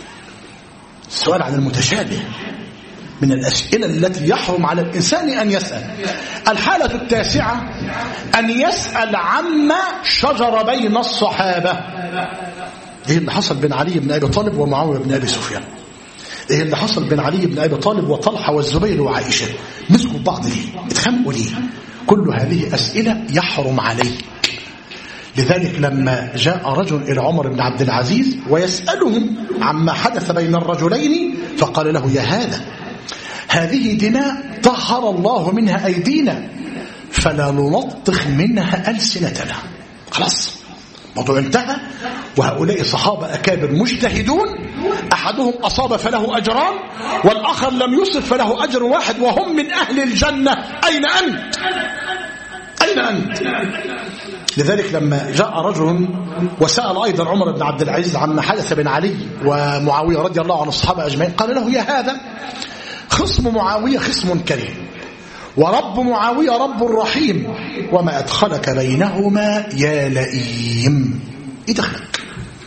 السؤال عن المتشابه من الأسئلة التي يحرم على الإنسان أن يسأل. الحالة التاسعة أن يسأل عما شجر بين الصحابة. إيه اللي حصل بين علي بن أبي طالب ومعاوية بن أبي سفيان؟ إيه اللي حصل بين علي بن أبي طالب وطلحة والزبير وعائشة؟ مسكوا بعض ليه؟ اتخانقوا ليه؟ كل هذه أسئلة يحرم عليك. لذلك لما جاء رجل إلى عمر بن عبد العزيز ويسألهم عما حدث بين الرجلين فقال له يا هذا هذه دماء طهر الله منها أيدينا فلا نلطخ منها ألسنتنا. خلاص موضوع انتهى. وهؤلاء صحابة أكابر مجتهدون، أحدهم أصاب فله أجران والآخر لم يصب فله أجر واحد وهم من أهل الجنة. أين أنت؟ أين أنت؟ لذلك لما جاء رجل وسأل أيضا عمر بن عبد العزيز عما حدث بين علي ومعاوية رضي الله عن الصحابة أجمعين قال له يا هذا خصم معاوية خصم كريم ورب معاوية رب رحيم وما أدخلك بينهما يا لئيم. إيه دخلك؟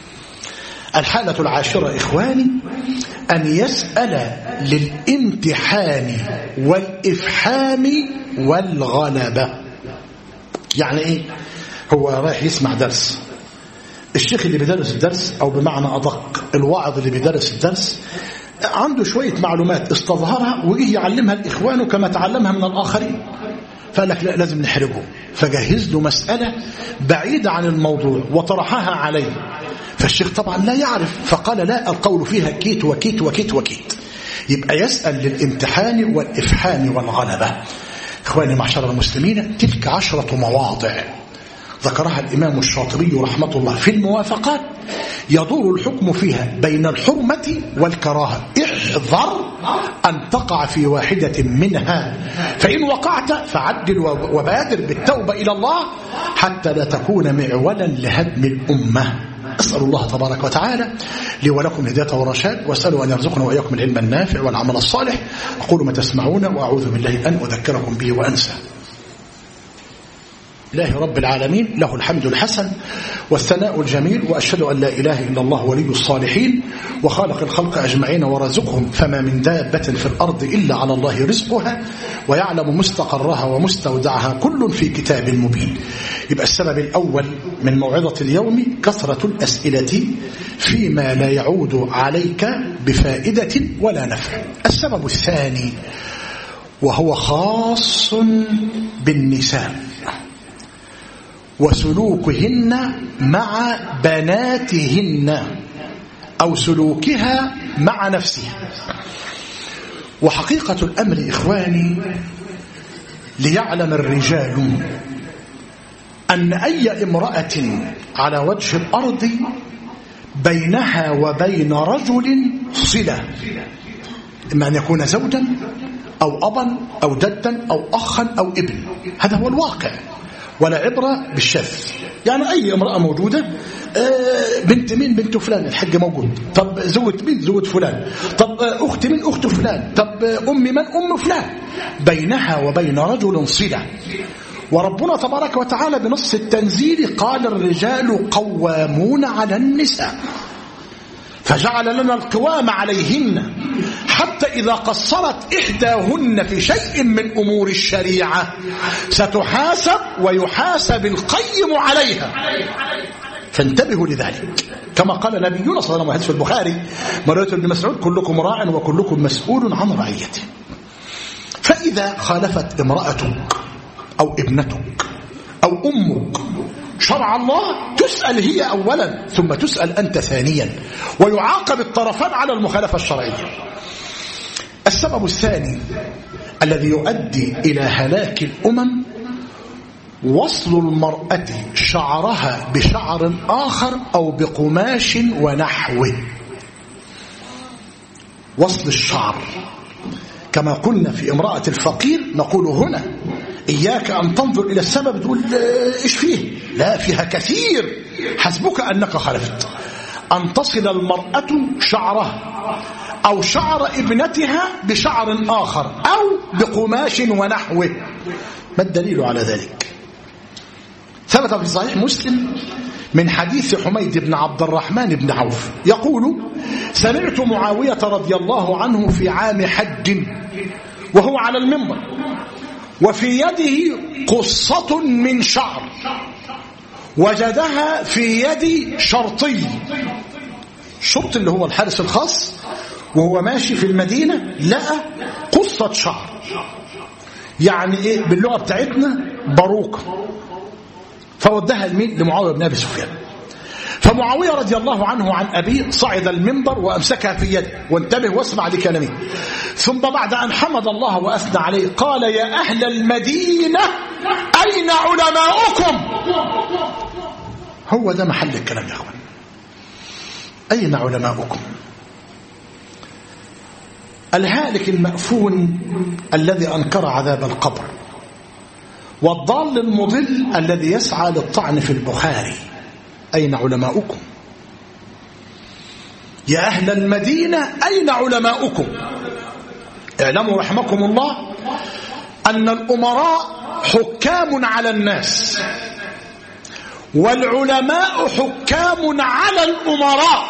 الحالة العاشرة إخواني أن يسأل للامتحان والإفحام والغلبة. يعني إيه؟ هو رايح يسمع درس، الشيخ اللي بيدرس الدرس أو بمعنى أدق الواعظ اللي بيدرس الدرس عنده شوية معلومات استظهرها ويجي يعلمها الإخوان كما تعلمها من الآخرين، فقال لك لا لازم نحرجه، فجهز له مسألة بعيدة عن الموضوع وطرحها عليه، فالشيخ طبعا لا يعرف فقال لا القول فيها كيت وكيت وكيت وكيت. يبقى يسأل للامتحان والإفحام والغلبة. إخواني معشر المسلمين تلك عشرة مواضع ذكرها الإمام الشاطبي رحمة الله في الموافقات يدور الحكم فيها بين الحرمة والكراهة. احذر أن تقع في واحدة منها، فإن وقعت فعدل وبادر بالتوبة إلى الله حتى لا تكون معولا لهدم الأمة. أسأل الله تبارك وتعالى لي ولكم الهداية والرشاد، وأسأله أن يرزقنا وإياكم العلم النافع والعمل الصالح. أقول ما تسمعون وأعوذ بالله أن أذكركم به وأنسى. الله رب العالمين له الحمد الحسن والثناء الجميل، وأشهد أن لا إله إلا الله ولي الصالحين وخالق الخلق أجمعين ورازقهم، فما من دابة في الأرض إلا على الله رزقها ويعلم مستقرها ومستودعها كل في كتاب مبين. يبقى السبب الأول من موعظة اليوم كثرة الأسئلة فيما لا يعود عليك بفائدة ولا نفع. السبب الثاني وهو خاص بالنساء وسلوكهن مع بناتهن أو سلوكها مع نفسها. وحقيقة الأمر إخواني ليعلم الرجال أن أي امرأة على وجه الأرض بينها وبين رجل صلة، إما أن يكون زوجا أو أبا أو جدا أو أخا أو ابن، هذا هو الواقع، ولا عبرة بالشذ. يعني أي امرأة موجودة، بنت مين؟ بنت فلان، الحج موجود، طب زوجة مين؟ زوجة فلان، طب أخت مين؟ أخت فلان، طب أم من؟ أم فلان، بينها وبين رجل صلة. وربنا تبارك وتعالى بنص التنزيل قال الرجال قوامون على النساء، فجعل لنا القوام عليهن حتى إذا قصرت إحداهن في شيء من أمور الشريعة ستحاسب ويحاسب القيم عليها، فانتبهوا لذلك. كما قال نبينا صلى الله عليه وسلم في البخاري مرات ابن مسعود: كلكم راع وكلكم مسؤول عن رعيته. فإذا خالفت امرأتك أو ابنتك أو أمك شرع الله تسأل هي أولا ثم تسأل أنت ثانيا، ويعاقب الطرفان على المخالفة الشرعية. السبب الثاني الذي يؤدي إلى هلاك الأمم وصل المرأة شعرها بشعر آخر أو بقماش ونحوه. وصل الشعر كما قلنا في امرأة الفقير نقول هنا إياك أن تنظر إلى السبب تقول إيش فيه، لا، فيها كثير، حسبك أنك خالفت. أن تصل المرأة شعرها أو شعر ابنتها بشعر آخر أو بقماش ونحوه. ما الدليل على ذلك؟ ثبت في صحيح مسلم من حديث حميد بن عبد الرحمن بن عوف يقول: سمعت معاوية رضي الله عنه في عام حج وهو على المنبر وفي يده قصة من شعر وجدها في يد شرطي، شرط اللي هو الحارس الخاص، وهو ماشي في المدينة لقى قصة شعر، يعني ايه باللغة بتاعتنا باروكة، فودها لمين؟ لمعاوية بن أبي سفيان. فمعاوية رضي الله عنه عن أبيه صعد المنبر وأمسكها في يده، وانتبه واسمع لكلامه، ثم بعد أن حمد الله وأثنى عليه قال: يا أهل المدينة أين علماؤكم؟ هو ده محل الكلام يا أخوان، أين علماؤكم؟ الهالك المأفون الذي أنكر عذاب القبر، والضال المضل الذي يسعى للطعن في البخاري، أين علماؤكم؟ يا أهل المدينة أين علماؤكم؟ اعلموا رحمكم الله أن الأمراء حكام على الناس، والعلماء حكام على الأمراء.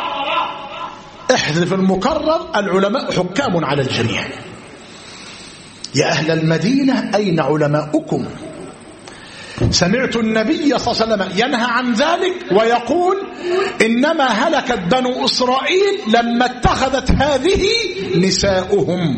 احذف المكرر، العلماء حكام على الجميع. يا أهل المدينة أين علماؤكم؟ سمعت النبي صلى الله عليه وسلم ينهى عن ذلك ويقول: إنما هلكت بنو إسرائيل لما اتخذت هذه نساؤهم،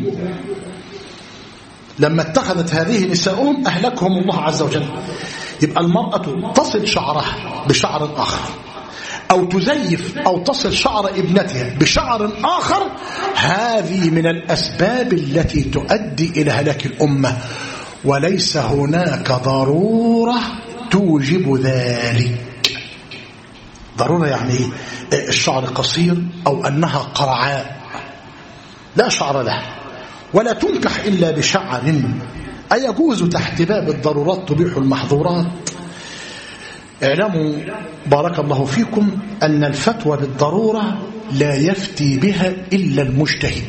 لما اتخذت هذه نساؤهم أهلكهم الله عز وجل. يبقى المرأة تصل شعرها بشعر آخر أو تزيف أو تصل شعر ابنتها بشعر آخر، هذه من الأسباب التي تؤدي إلى هلاك الأمة، وليس هناك ضرورة توجب ذلك. ضرورة يعني الشعر قصير أو أنها قرعاء، لا شعر لها، ولا تنكح إلا بشعر. أيجوز تحت باب الضرورات تبيح المحظورات؟ اعلموا بارك الله فيكم أن الفتوى بالضرورة لا يفتي بها إلا المجتهد،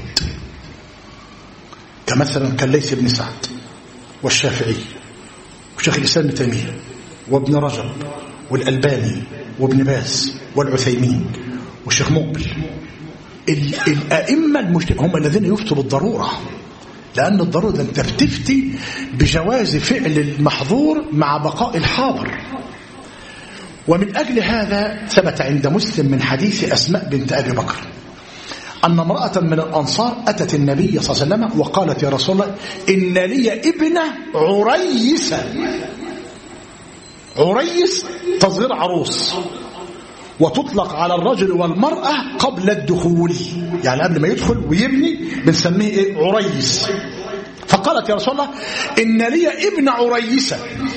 كمثلا كالليث بن سعد والشافعي وشيخ الإسلام ابن تيمية وابن رجب والألباني وابن باز والعثيمين والشيخ مقبل. الأئمة المجتهدين هم الذين يفتوا بالضرورة، لأن الضرورة أنت بتفتي بجواز فعل المحظور مع بقاء الحاضر. ومن أجل هذا ثبت عند مسلم من حديث أسماء بنت أبي بكر أن امرأة من الأنصار أتت النبي صلى الله عليه وسلم وقالت: يا رسول الله إن لي ابنة عريسة. عريس تصغير عروس، وتطلق على الرجل والمرأة قبل الدخول، يعني قبل ما يدخل ويبني بنسميه إيه؟ عريس. فقالت يا رسول الله إن لي ابن عريسة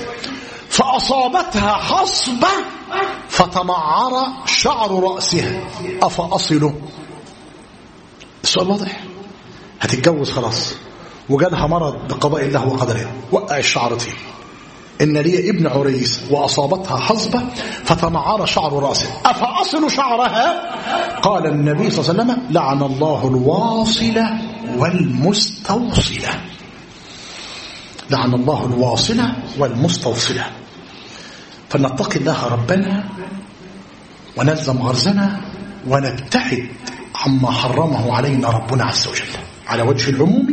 فأصابتها حصبة فتمعر شعر رأسها أفأصله؟ السؤال واضح. هتتجوز خلاص وجالها مرض بقضاء الله وقدره، وقع الشعر فيه. إن لي ابن عريس وأصابتها حصبة فتمعر شعر رأسها أفأصل شعرها؟ قال النبي صلى الله عليه وسلم لعن الله الواصلة والمستوصلة. لعن الله الواصلة والمستوصلة. فنتقي الله ربنا ونلزم غرزنا ونبتعد عما حرمه علينا ربنا عز وجل على وجه العموم،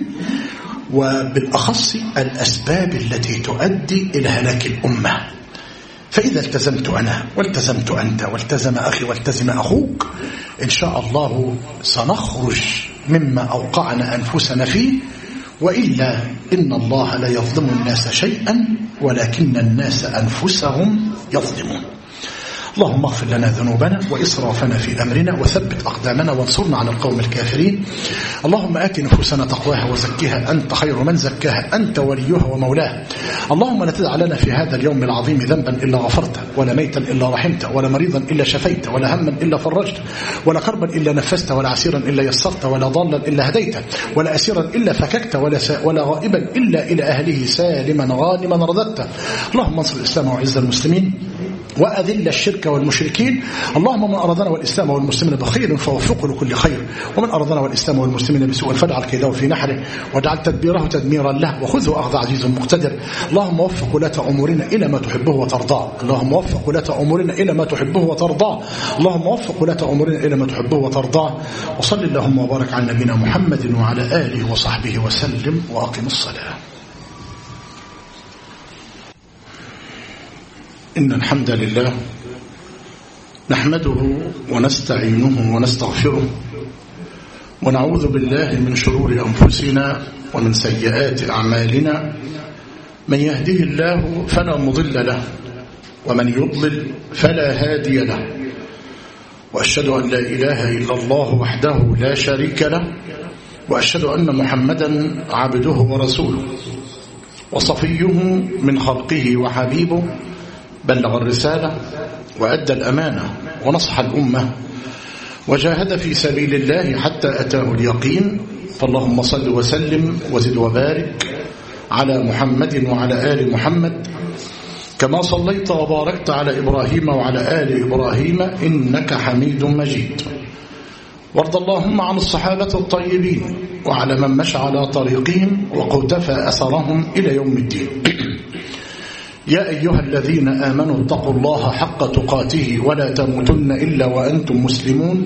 وبالأخص الأسباب التي تؤدي إلى هلاك الأمة. فإذا التزمت أنا والتزمت أنت والتزم أخي والتزم أخوك إن شاء الله سنخرج مما أوقعنا أنفسنا فيه، وإلا إن الله لا يظلم الناس شيئا ولكن الناس أنفسهم يظلمون. اللهم اغفر لنا ذنوبنا وإسرافنا في أمرنا وثبت أقدامنا وانصرنا على القوم الكافرين. اللهم آت نفوسنا تقواها وزكها أنت خير من زكاها أنت وليها ومولاها. اللهم لا تدع لنا في هذا اليوم العظيم ذنبا إلا غفرته، ولا ميتا إلا رحمته، ولا مريضا إلا شفيته، ولا هما إلا فرجته، ولا كربا إلا نفسته، ولا عسيرا إلا يسرته، ولا ضالا إلا هديته، ولا أسيرا إلا فككته، ولا, ولا غائبا إلا إلى أهله سالما غانما رددته. اللهم انصر الإسلام وعز المسلمين وأذل الشرك والمشركين. اللهم من أرادنا والإسلام والمسلمين بخير فوفقه لكل خير، ومن أرادنا والإسلام والمسلمين بسوء فاجعل كيده في نحره واجعل تدبيره تدميرا له وخذه أخذ عزيز مقتدر. اللهم وفق ولاة أمورنا إلى ما تحبه وترضاه. اللهم وفق ولاة أمورنا إلى ما تحبه وترضاه. اللهم وفق ولاة أمورنا إلى ما تحبه وترضاه. وصل اللهم وبارك على نبينا محمد وعلى آله وصحبه وسلم وأقم الصلاة. إن الحمد لله نحمده ونستعينه ونستغفره ونعوذ بالله من شرور أنفسنا ومن سيئات أعمالنا. من يهده الله فلا مضل له ومن يضلل فلا هادي له، وأشهد أن لا إله إلا الله وحده لا شريك له، وأشهد أن محمدا عبده ورسوله وصفيه من خلقه وحبيبه، بلغ الرسالة وأدى الأمانة ونصح الأمة وجاهد في سبيل الله حتى أتاه اليقين. فاللهم صل وسلم وزد وبارك على محمد وعلى آل محمد كما صليت وباركت على إبراهيم وعلى آل إبراهيم إنك حميد مجيد. وارض اللهم عن الصحابة الطيبين وعلى من مشى على طريقهم وقتفى أثرهم إلى يوم الدين. يا أيها الذين آمنوا اتقوا الله حق تقاته ولا تموتن إلا وأنتم مسلمون.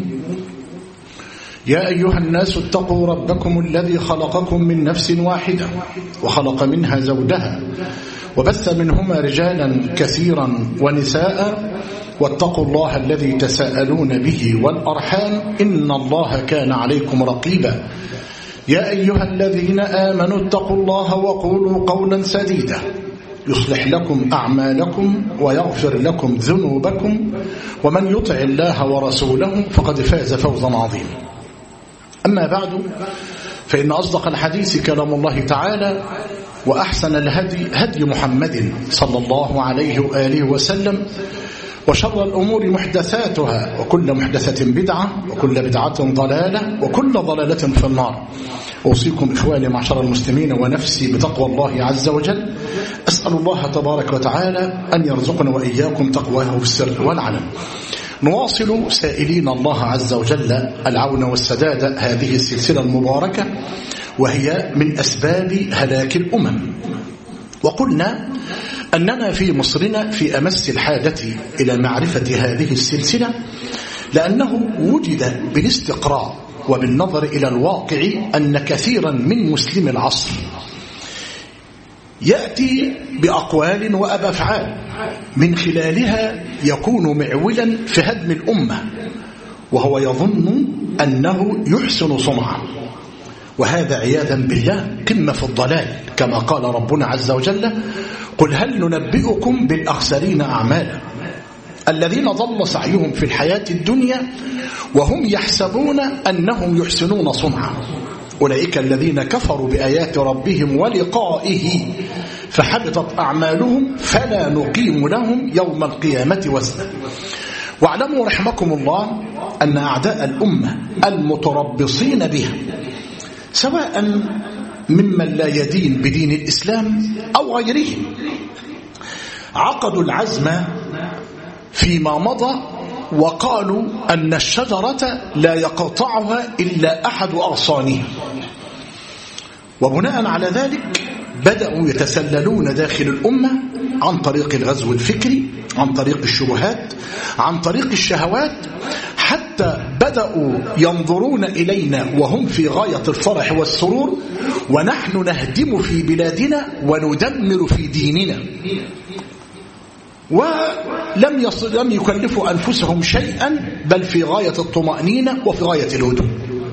يا أيها الناس اتقوا ربكم الذي خلقكم من نفس واحدة وخلق منها زوجها وبث منهما رجالا كثيرا ونساء، واتقوا الله الذي تساءلون به والأرحام إن الله كان عليكم رقيبا. يا أيها الذين آمنوا اتقوا الله وقولوا قولا سديدا يصلح لكم أعمالكم ويغفر لكم ذنوبكم، ومن يطع الله ورسوله فقد فاز فوزا عظيما. أما بعد، فإن أصدق الحديث كلام الله تعالى، وأحسن الهدي هدي محمد صلى الله عليه وآله وسلم، وشر الأمور محدثاتها وكل محدثة بدعة وكل بدعة ضلالة وكل ضلالة في النار. أوصيكم إخواني معشر المسلمين ونفسي بتقوى الله عز وجل. أسأل الله تبارك وتعالى أن يرزقنا وإياكم تقواه في السر والعلن. نواصل سائلين الله عز وجل العون والسداد هذه السلسلة المباركة، وهي من أسباب هلاك الأمم. وقلنا أننا في مصرنا في أمس الحاجة إلى معرفة هذه السلسلة، لأنه وجد بالاستقراء وبالنظر إلى الواقع أن كثيرا من مسلم العصر يأتي بأقوال وأفعال من خلالها يكون معولا في هدم الأمة، وهو يظن أنه يحسن صنعه، وهذا عياذا بالله قمة في الضلال، كما قال ربنا عز وجل: قل هل ننبئكم بالأخسرين أعمالا الذين ضل سعيهم في الحياة الدنيا وهم يحسبون أنهم يحسنون صنعا أولئك الذين كفروا بآيات ربهم ولقائه فحبطت أعمالهم فلا نقيم لهم يوم القيامة وزنا. واعلموا رحمكم الله أن أعداء الأمة المتربصين بها سواء ممن لا يدين بدين الإسلام أو غيره عقدوا العزم فيما مضى وقالوا أن الشجرة لا يقطعها إلا أحد أغصانها، وبناء على ذلك بدأوا يتسللون داخل الأمة عن طريق الغزو الفكري، عن طريق الشبهات، عن طريق الشهوات، حتى بدأوا ينظرون إلينا وهم في غاية الفرح والسرور ونحن نهدم في بلادنا وندمر في ديننا، ولم يصل لم يكلفوا أنفسهم شيئا بل في غاية الطمأنينة وفي غاية الهدوء.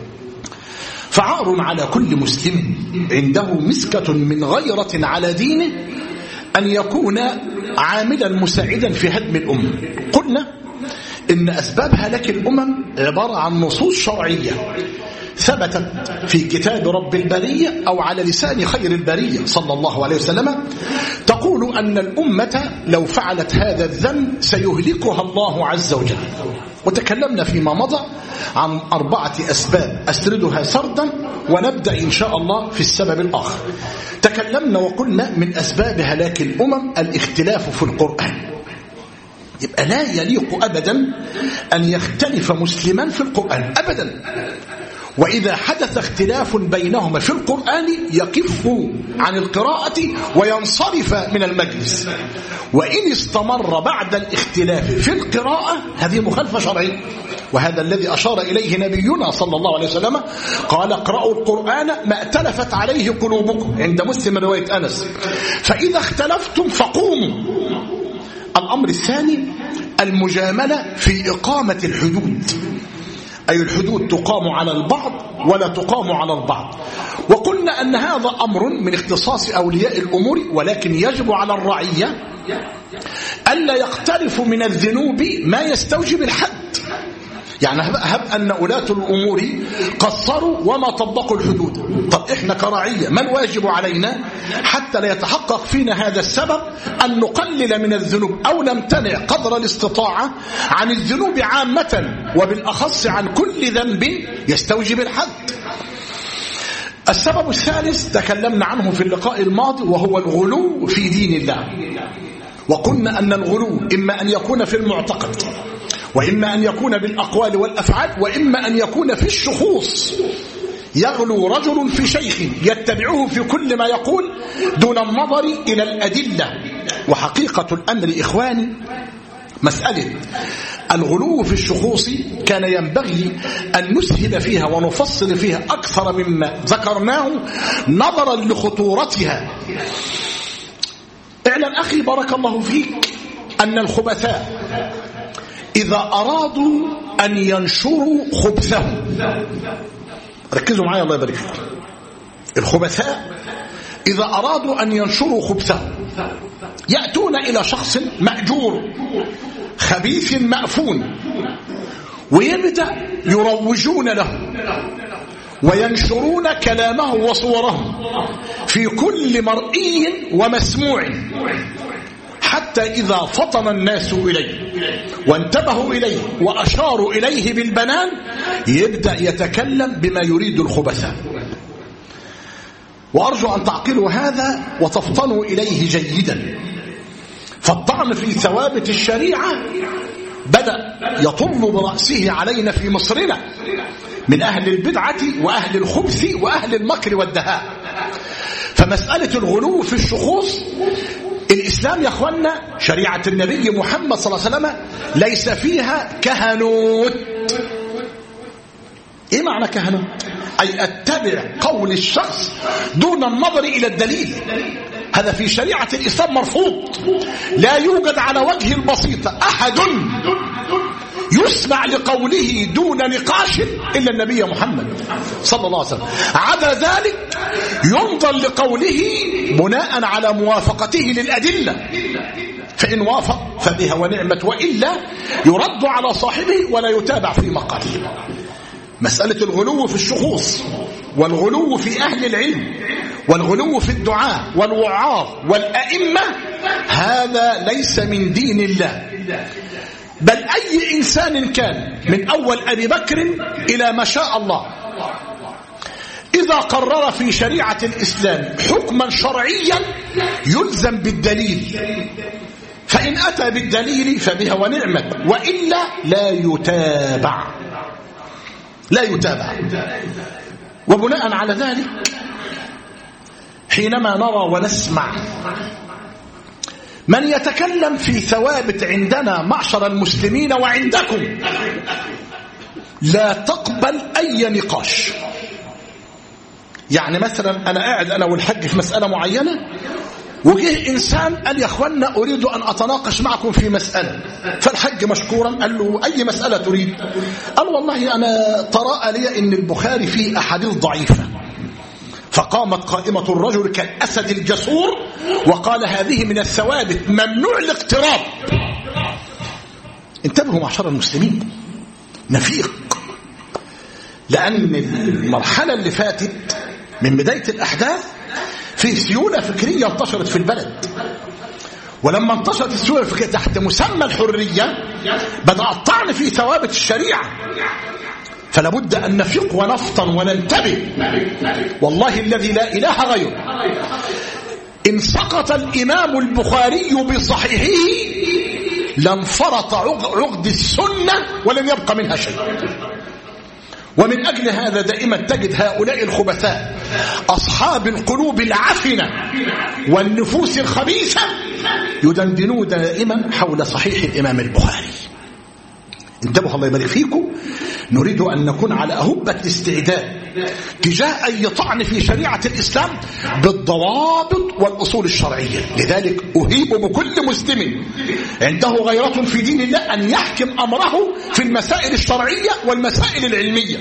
فعار على كل مسلم عنده مسكة من غيرة على دينه أن يكون عاملا مساعدا في هدم الأمة. قلنا إن أسباب هلاك الأمم عبارة عن نصوص شرعية ثبتت في كتاب رب البرية أو على لسان خير البرية صلى الله عليه وسلم تقول أن الأمة لو فعلت هذا الذنب سيهلكها الله عز وجل. وتكلمنا فيما مضى عن أربعة أسباب أسردها سردا ونبدأ إن شاء الله في السبب الآخر. تكلمنا وقلنا من أسباب هلاك الأمم الاختلاف في القرآن. يبقى لا يليق أبدا أن يختلف مسلمان في القرآن أبدا، وإذا حدث اختلاف بينهما في القرآن يكف عن القراءة وينصرف من المجلس، وإن استمر بعد الاختلاف في القراءة هذه مخالفة شرعية، وهذا الذي أشار إليه نبينا صلى الله عليه وسلم قال: اقرأوا القرآن ما ائتلفت عليه قلوبكم، عند مسلم رواية أنس، فإذا اختلفتم فقوموا. الأمر الثاني المجاملة في إقامة الحدود، أي الحدود تقام على البعض ولا تقام على البعض. وقلنا أن هذا أمر من اختصاص أولياء الأمور، ولكن يجب على الرعية ألا يقترفوا من الذنوب ما يستوجب الحد. يعني هب أن ولاة الأمور قصروا وما طبقوا الحدود، طب إحنا كرعية ما الواجب علينا حتى لا يتحقق فينا هذا السبب أن نقلل من الذنوب أو نمتنع قدر الاستطاعة عن الذنوب عامة، وبالأخص عن كل ذنب يستوجب الحد. السبب الثالث تكلمنا عنه في اللقاء الماضي وهو الغلو في دين الله، وقلنا أن الغلو إما أن يكون في المعتقد، وإما أن يكون بالأقوال والأفعال، وإما أن يكون في الشخوص. يغلو رجل في شيخ يتبعه في كل ما يقول دون النظر إلى الأدلة. وحقيقة الأمر إخواني مسألة الغلو في الشخوص كان ينبغي أن نسهل فيها ونفصل فيها أكثر مما ذكرناه نظرا لخطورتها. اعلم أخي بارك الله فيك أن الخبثاء إذا أرادوا أن ينشروا خبثهم، ركزوا معايا الله يبارك فيك، الخبثاء إذا أرادوا أن ينشروا خبثهم يأتون إلى شخص مأجور خبيث مأفون ويبدأ يروجون له وينشرون كلامه وصوره في كل مرئي ومسموع، حتى إذا فطن الناس إليه وانتبهوا إليه وأشاروا إليه بالبنان يبدأ يتكلم بما يريد الخبثاء. وأرجو أن تعقلوا هذا وتفطنوا إليه جيدا. فالطعن في ثوابت الشريعة بدأ يطل برأسه علينا في مصرنا من أهل البدعة وأهل الخبث وأهل المكر والدهاء. فمسألة الغلو في الشخوص، الإسلام يا أخوانا شريعة النبي محمد صلى الله عليه وسلم ليس فيها كهنوت. إيه معنى كهنوت؟ أي أتبع قول الشخص دون النظر إلى الدليل. هذا في شريعة الإسلام مرفوض. لا يوجد على وجه البسيطة أحد يسمع لقوله دون نقاش إلا النبي محمد صلى الله عليه وسلم. عدا ذلك ينظر لقوله بناء على موافقته للأدلة، فإن وافق فبها ونعمت، وإلا يرد على صاحبه ولا يتابع في مقاله. مسألة الغلو في الشخوص والغلو في أهل العلم والغلو في الدعاء والوعاظ والأئمة هذا ليس من دين الله، بل أي إنسان كان من أول أبي بكر إلى ما شاء الله إذا قرر في شريعة الإسلام حكما شرعيا يلزم بالدليل، فإن أتى بالدليل فبها ونعمت، وإلا لا يتابع لا يتابع. وبناء على ذلك حينما نرى ونسمع من يتكلم في ثوابت عندنا معشر المسلمين وعندكم لا تقبل أي نقاش. يعني مثلا أنا قاعد أنا والحج في مسألة معينة، وجه إنسان قال يا أخوانا أريد أن أتناقش معكم في مسألة، فالحج مشكورا قال له أي مسألة تريد؟ قال والله أنا طرأ لي أن البخاري فيه أحاديث ضعيفة. فقامت قائمة الرجل كالأسد الجسور وقال هذه من الثوابت ممنوع الاقتراب. انتبهوا معشر المسلمين، نفيق، لأن المرحلة اللي فاتت من بداية الأحداث في سيولة فكرية انتشرت في البلد، ولما انتشرت السيولة الفكرية تحت مسمى الحرية بدأ الطعن في ثوابت الشريعة، فلا بد أن نفيق ونفطن وننتبه. والله الذي لا إله غيره إن سقط الإمام البخاري بصحيحه لانفرط عقد السنة ولن يبقى منها شيء. ومن أجل هذا دائما تجد هؤلاء الخبثاء أصحاب القلوب العفنة والنفوس الخبيثة يدندنون دائما حول صحيح الإمام البخاري. انتبهوا الله يبارك فيكم، نريد أن نكون على أهبة الاستعداد تجاه أي طعن في شريعة الإسلام بالضوابط والأصول الشرعية. لذلك أهيب بكل مسلم عنده غيرة في دين الله أن يحكم أمره في المسائل الشرعية والمسائل العلمية.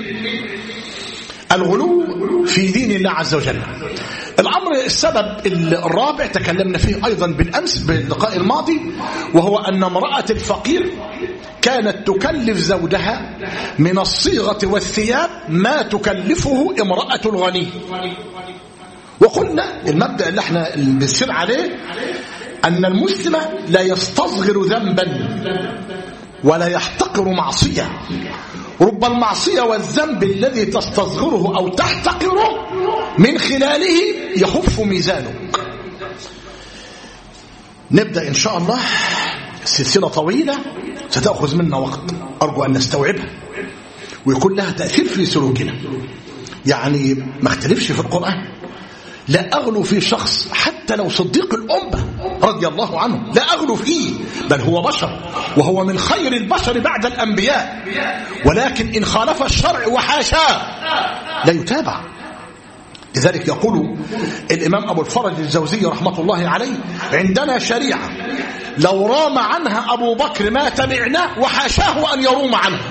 الغلو في دين الله عز وجل. الأمر السبب الرابع تكلمنا فيه أيضا بالأمس باللقاء الماضي، وهو أن امرأة الفقير كانت تكلف زوجها من الصيغة والثياب ما تكلفه امرأة الغني. وقلنا المبدأ اللي احنا بنسير عليه أن المسلم لا يستصغر ذنبا ولا يحتقر معصية. رب المعصية والذنب الذي تستصغره أو تحتقره من خلاله يخف ميزانك. نبدأ إن شاء الله سلسلة طويلة ستأخذ منا وقت، أرجو أن نستوعبها ويكون لها تأثير في سلوكنا. يعني ما اختلفش في القرآن، لا أغلو في شخص حتى لو صديق الأمة رضي الله عنه، لا أغلو فيه، بل هو بشر وهو من خير البشر بعد الأنبياء، ولكن إن خالف الشرع وحاشاه لا يتابع. لذلك يقول الإمام أبو الفرج الجوزي رحمة الله عليه عندنا شريعة لو رام عنها أبو بكر ما تبعناه وحاشاه أن يروم عنها.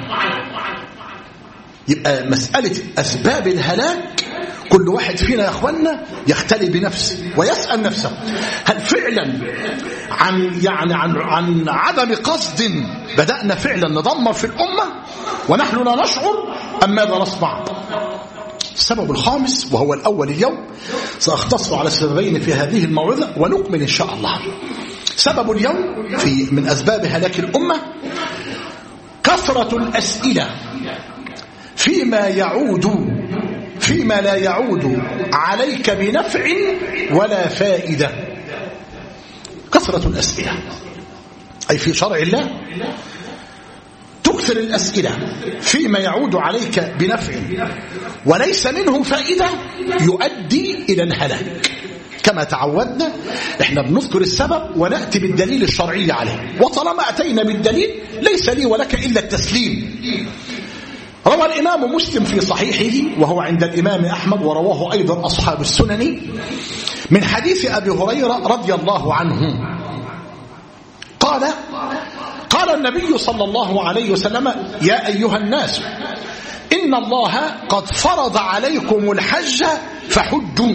يبقى مسألة أسباب الهلاك كل واحد فينا يا أخوانا يختلي بنفسه ويسأل نفسه هل فعلا عن يعني عن عن عدم قصد بدأنا فعلا ندمر في الأمة ونحن لا نشعر أم ماذا نصنع؟ السبب الخامس وهو الأول اليوم سأختصر على سببين في هذه الموعظة ونكمل إن شاء الله. سبب اليوم في من أسباب هلاك الأمة كثرة الأسئلة فيما يعود فيما لا يعود عليك بنفع ولا فائدة. كثرة الأسئلة أي في شرع الله تكثر الأسئلة فيما يعود عليك بنفع وليس منه فائدة يؤدي إلى الهلاك. كما تعودنا احنا بنذكر السبب ونأتي بالدليل الشرعي عليه، وطالما أتينا بالدليل ليس لي ولك إلا التسليم. روى الإمام مسلم في صحيحه وهو عند الإمام أحمد ورواه أيضا أصحاب السنن من حديث أبي هريرة رضي الله عنه قال قال النبي صلى الله عليه وسلم: يا أيها الناس إن الله قد فرض عليكم الحج فحجوا.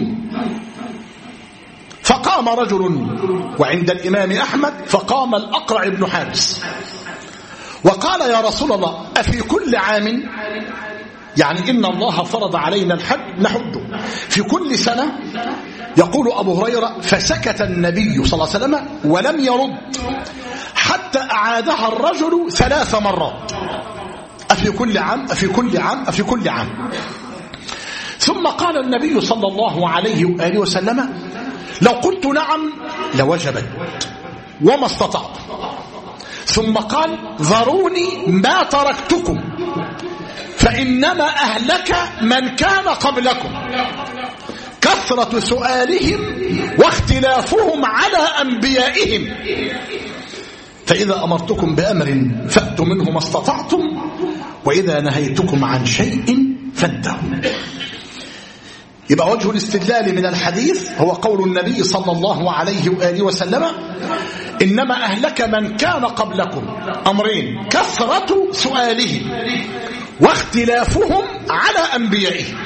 فقام رجل، وعند الإمام أحمد فقام الأقرع بن حابس وقال: يا رسول الله، أفي كل عام؟ يعني إن الله فرض علينا الحج نحج في كل سنة؟ يقول أبو هريرة: فسكت النبي صلى الله عليه وسلم ولم يرد حتى أعادها الرجل ثلاث مرات: أفي كل عام أفي كل عام أفي كل عام. ثم قال النبي صلى الله عليه وآله وسلم: لو قلت نعم لوجبت وما استطعت. ثم قال: ذروني ما تركتكم فإنما أهلك من كان قبلكم كثرة سؤالهم واختلافهم على أنبيائهم، فإذا أمرتكم بأمر فأتوا منه ما استطعتم، وإذا نهيتكم عن شيء فانتهوا. يبقى وجه الاستدلال من الحديث هو قول النبي صلى الله عليه وآله وسلم: إنما أهلك من كان قبلكم أمرين: كثرة سؤالهم واختلافهم على أنبيائهم.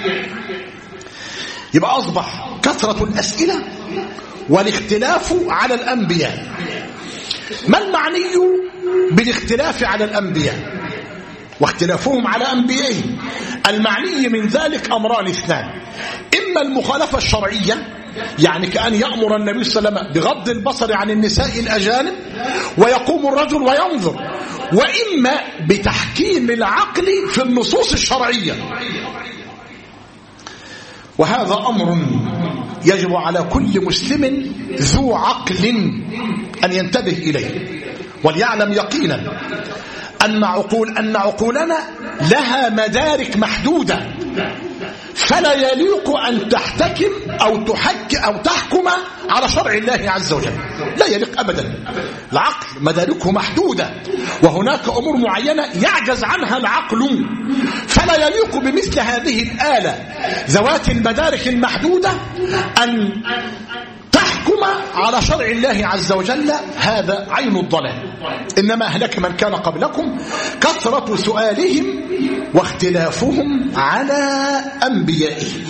يبقى أصبح كثرة الأسئلة والاختلاف على الأنبياء. ما المعني بالاختلاف على الأنبياء واختلافهم على أنبيائهم؟ المعني من ذلك أمران اثنان: إما المخالفة الشرعية، يعني كأن يأمر النبي صلى الله عليه وسلم بغض البصر عن النساء الأجانب ويقوم الرجل وينظر، وإما بتحكيم العقل في النصوص الشرعية. وهذا أمر يجب على كل مسلم ذو عقل أن ينتبه إليه وليعلم يقينا أن عقول أن عقولنا لها مدارك محدودة، فلا يليق أن تحتكم أو تحك أو تحكم على شرع الله عز وجل، لا يليق أبدا. العقل مداركه محدودة، وهناك أمور معينة يعجز عنها العقل، فلا يليق بمثل هذه الآلة ذوات المدارك المحدودة أن تحكم على شرع الله عز وجل. هذا عين الضلال. إنما أهلك من كان قبلكم كثرة سؤالهم واختلافهم على أنبيائهم.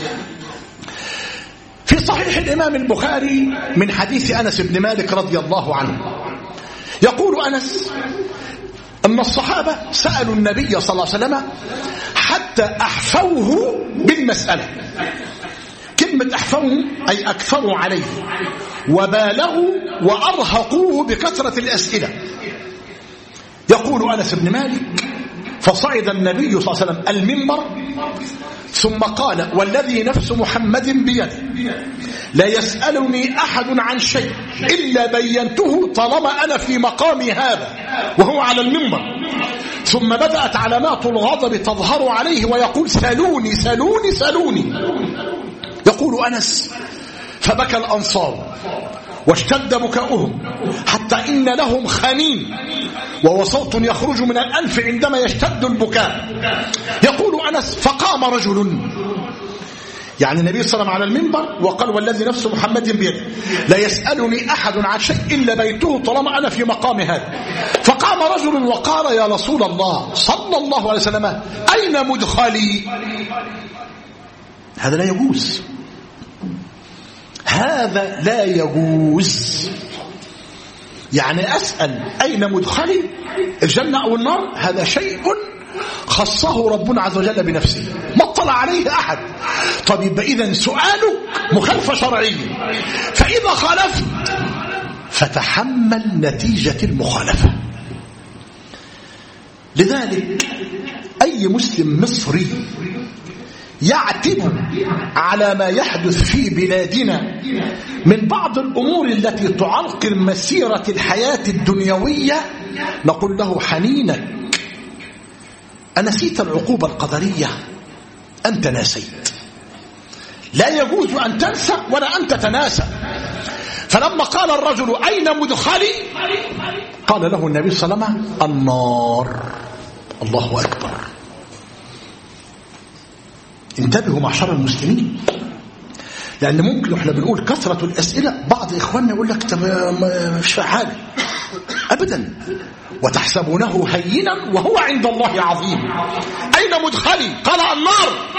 في صحيح الإمام البخاري من حديث أنس بن مالك رضي الله عنه، يقول أنس أن الصحابة سألوا النبي صلى الله عليه وسلم حتى أحفوه بالمسألة. كلمة أحفوه أي أكثروا عليه وبالغوا وأرهقوه بكثرة الأسئلة. يقول أنس بن مالك: فصعد النبي صلى الله عليه وسلم المنبر ثم قال: والذي نفس محمد بيده لا يسألني أحد عن شيء إلا بينته طالما أنا في مقامي هذا، وهو على المنبر. ثم بدأت علامات الغضب تظهر عليه ويقول: سلوني سلوني سلوني. يقول أنس: فبكى الأنصار واشتد بكاؤهم حتى إن لهم خنين وهو صوت يخرج من الأنف عندما يشتد البكاء. يقول أنس: فقام رجل، يعني النبي صلى الله عليه وسلم على المنبر وقال: والذي نفس محمد بيده لا يسألني أحد عن شيء إلا بيته طالما أنا في مقام هذا. فقام رجل وقال: يا رسول الله صلى الله عليه وسلم، أين مدخلي؟ هذا لا يجوز، هذا لا يجوز. يعني أسأل أين مدخلي الجنة أو النار؟ هذا شيء خصه ربنا عز وجل بنفسه، ما اطلع عليه أحد. طب يبقى إذن سؤاله مخالفة شرعية، فإذا خالفت فتحمل نتيجة المخالفة. لذلك أي مسلم مصري يعتب على ما يحدث في بلادنا من بعض الأمور التي تعرقل مسيرة الحياة الدنيوية، نقول له: حنينك، أنسيت العقوبة القدرية؟ أنت ناسيت. لا يجوز أن تنسى ولا أن تتناسى. فلما قال الرجل: أين مدخلي؟ قال له النبي صلى الله عليه وسلم: النار. الله أكبر. انتبهوا معشر المسلمين، لأن ممكن احنا بنقول كثرة الأسئلة، بعض إخواننا يقول لك: طب مش حاجة، أبدا. وتحسبونه هينا وهو عند الله عظيم. أين مدخلي؟ قال النار.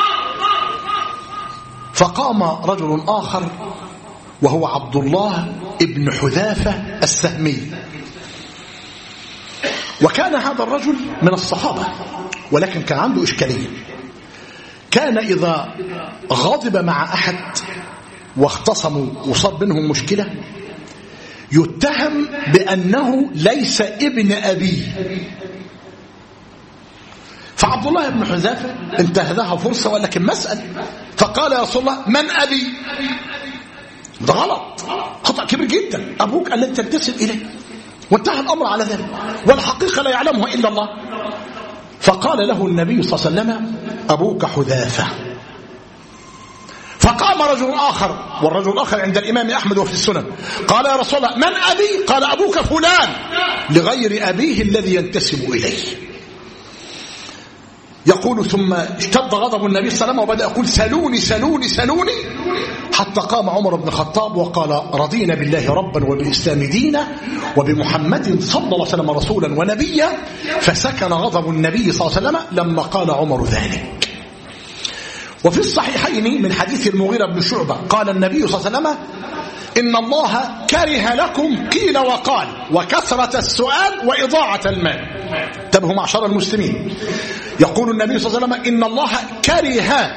فقام رجل آخر وهو عبد الله ابن حذافة السهمي، وكان هذا الرجل من الصحابة، ولكن كان عنده إشكالية. كان إذا غضب مع أحد واختصموا وصار بينهم مشكلة يتهم بأنه ليس ابن أبيه. فعبد الله بن حذافة انتهزها فرصة ولكن مسأل، فقال يا رسول الله من أبي؟ ده غلط، خطأ كبير جدا، أبوك الذي تنتسب إليه، وانتهى الأمر على ذلك، والحقيقة لا يعلمها إلا الله. فقال له النبي صلى الله عليه وسلم أبوك حذافة. فقام رجل آخر، والرجل الآخر عند الإمام أحمد وفي السنن، قال يا رسول الله من أبي؟ قال أبوك فلان، لغير أبيه الذي ينتسب إليه. يقول ثم اشتد غضب النبي صلى الله عليه وسلم وبدأ يقول سلوني سلوني سلوني، حتى قام عمر بن الخطاب وقال رضينا بالله ربا وبالإسلام دينا وبمحمد صلى الله عليه وسلم رسولا ونبيا. فسكن غضب النبي صلى الله عليه وسلم لما قال عمر ذلك. وفي الصحيحين من حديث المغيرة بن شعبة قال النبي صلى الله عليه وسلم إن الله كره لكم قيل وقال وكثرة السؤال وإضاعة المال. انتبهوا معشر المسلمين، يقول النبي صلى الله عليه وسلم إن الله كره،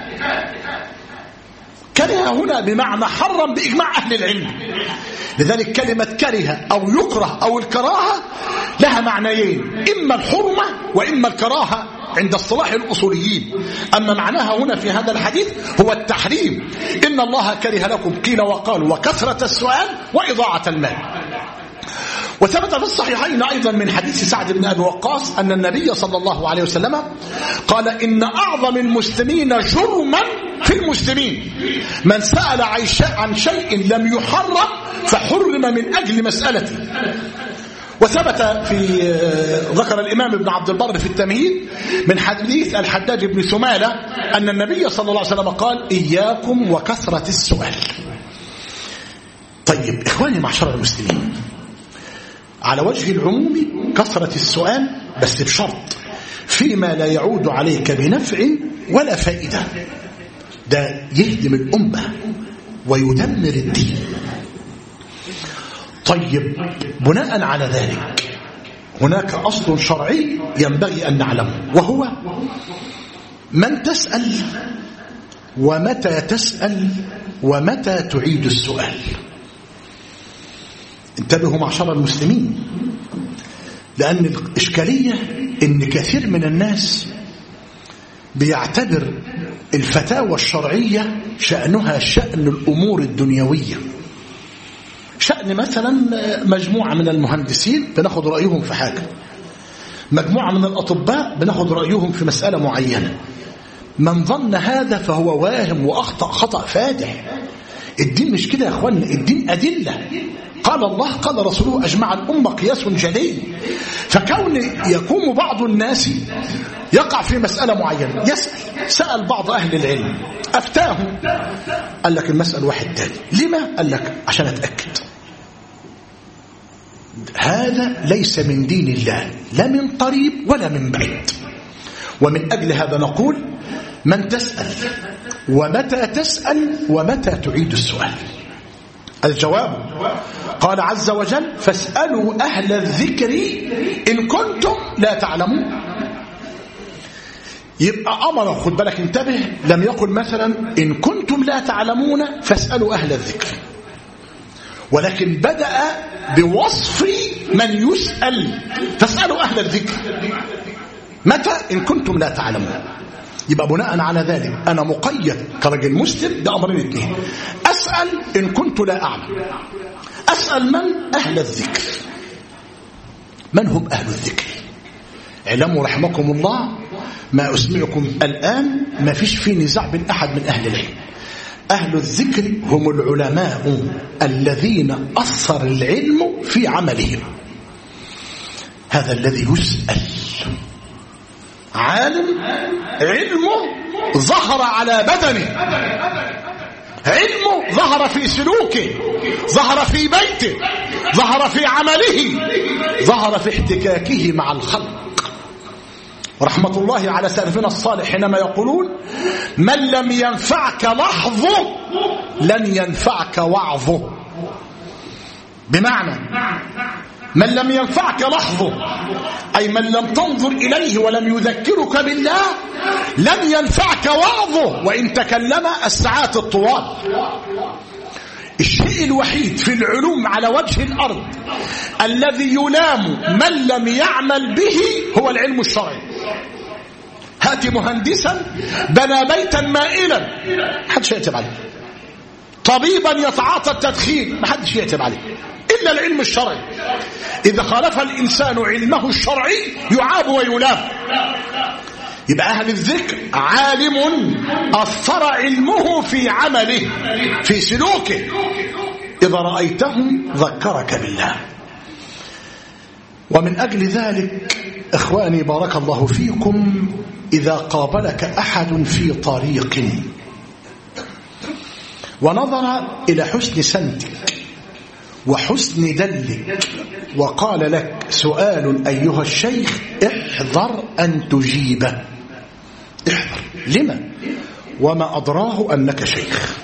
كره هنا بمعنى حرم بإجماع أهل العلم. لذلك كلمة كره أو يكره أو الكراهة لها معنيين، إما الحرمة وإما الكراهة عند اصطلاح الأصوليين. أما معناها هنا في هذا الحديث هو التحريم. إن الله كره لكم قيل وقال وكثرة السؤال وإضاعة المال. وثبت في الصحيحين أيضا من حديث سعد بن أبي وقاص أن النبي صلى الله عليه وسلم قال إن أعظم المسلمين جرما في المسلمين من سأل عن شيء لم يحرم فحرم من أجل مسألته. وثبت في ذكر الإمام ابن عبد البر في التمهيد من حديث الحداد بن ثمالة أن النبي صلى الله عليه وسلم قال إياكم وكثرة السؤال. طيب إخواني معشر المسلمين، على وجه العموم كثرة السؤال بس بشرط فيما لا يعود عليك بنفع ولا فائدة، ده يهدم الأمة ويدمر الدين. طيب بناء على ذلك هناك أصل شرعي ينبغي أن نعلمه، وهو من تسأل ومتى تسأل ومتى تعيد السؤال. انتبهوا معشر المسلمين، لأن الإشكالية إن كثير من الناس بيعتبر الفتاوى الشرعية شأنها شأن الأمور الدنيوية. شأن مثلا مجموعة من المهندسين بناخد رأيهم في حاجة، مجموعة من الأطباء بناخد رأيهم في مسألة معينة. من ظن هذا فهو واهم وأخطأ خطأ فادح. الدين مش كده يا أخوانا، الدين أدلة، قال الله قال رسوله أجمع الأمة قياس جلي. فكون يقوم بعض الناس يقع في مسألة معينة يسأل، سأل بعض أهل العلم أفتاه، قال لك المسألة واحد تاني، لما؟ قال لك عشان أتأكد. هذا ليس من دين الله لا من قريب ولا من بعيد. ومن أجل هذا نقول من تسأل ومتى تسأل ومتى تعيد السؤال. الجواب قال عز وجل فاسألوا أهل الذكر إن كنتم لا تعلمون. يبقى أمر، خد بالك انتبه، لم يقل مثلا إن كنتم لا تعلمون فاسألوا أهل الذكر، ولكن بدأ بوصف من يسأل، فاسألوا أهل الذكر متى؟ إن كنتم لا تعلمون. يبقى بناء على ذلك أنا مقيد كرجل مسلم بأمرين اثنين، أسأل إن كنت لا أعلم. أسأل من؟ أهل الذكر. من هم أهل الذكر؟ اعلموا رحمكم الله ما أسمعكم الآن ما فيش فيه نزاع بين أحد من أهل العلم. أهل الذكر هم العلماء الذين أثر العلم في عملهم. هذا الذي يسأل عالم علمه ظهر على بدنه، علمه ظهر في سلوكه، ظهر في بيته، ظهر في عمله، ظهر في احتكاكه مع الخلق. ورحمة الله على سلفنا الصالح حينما يقولون: من لم ينفعك لحظه لن ينفعك وعظه. بمعنى من لم ينفعك لحظه، أي من لم تنظر إليه ولم يذكرك بالله، لن ينفعك وعظه وإن تكلم الساعات الطوال. الشيء الوحيد في العلوم على وجه الأرض الذي يلام من لم يعمل به هو العلم الشرعي. هاتي مهندسا بنى بيتا مائلا، محدش يعتب عليه. طبيبا يتعاطى التدخين، محدش يعتب عليه إلا العلم الشرعي. إذا خالف الإنسان علمه الشرعي يعاب ويلام. يبقى أهل الذكر عالم أثر علمه في عمله، في سلوكه. إذا رأيتهم ذكرك بالله. ومن أجل ذلك إخواني بارك الله فيكم، إذا قابلك أحد في طريق ونظر إلى حسن سمتك وحسن دلك وقال لك سؤال أيها الشيخ، احذر أن تجيبه. احذر. لما؟ وما أدراه أنك شيخ،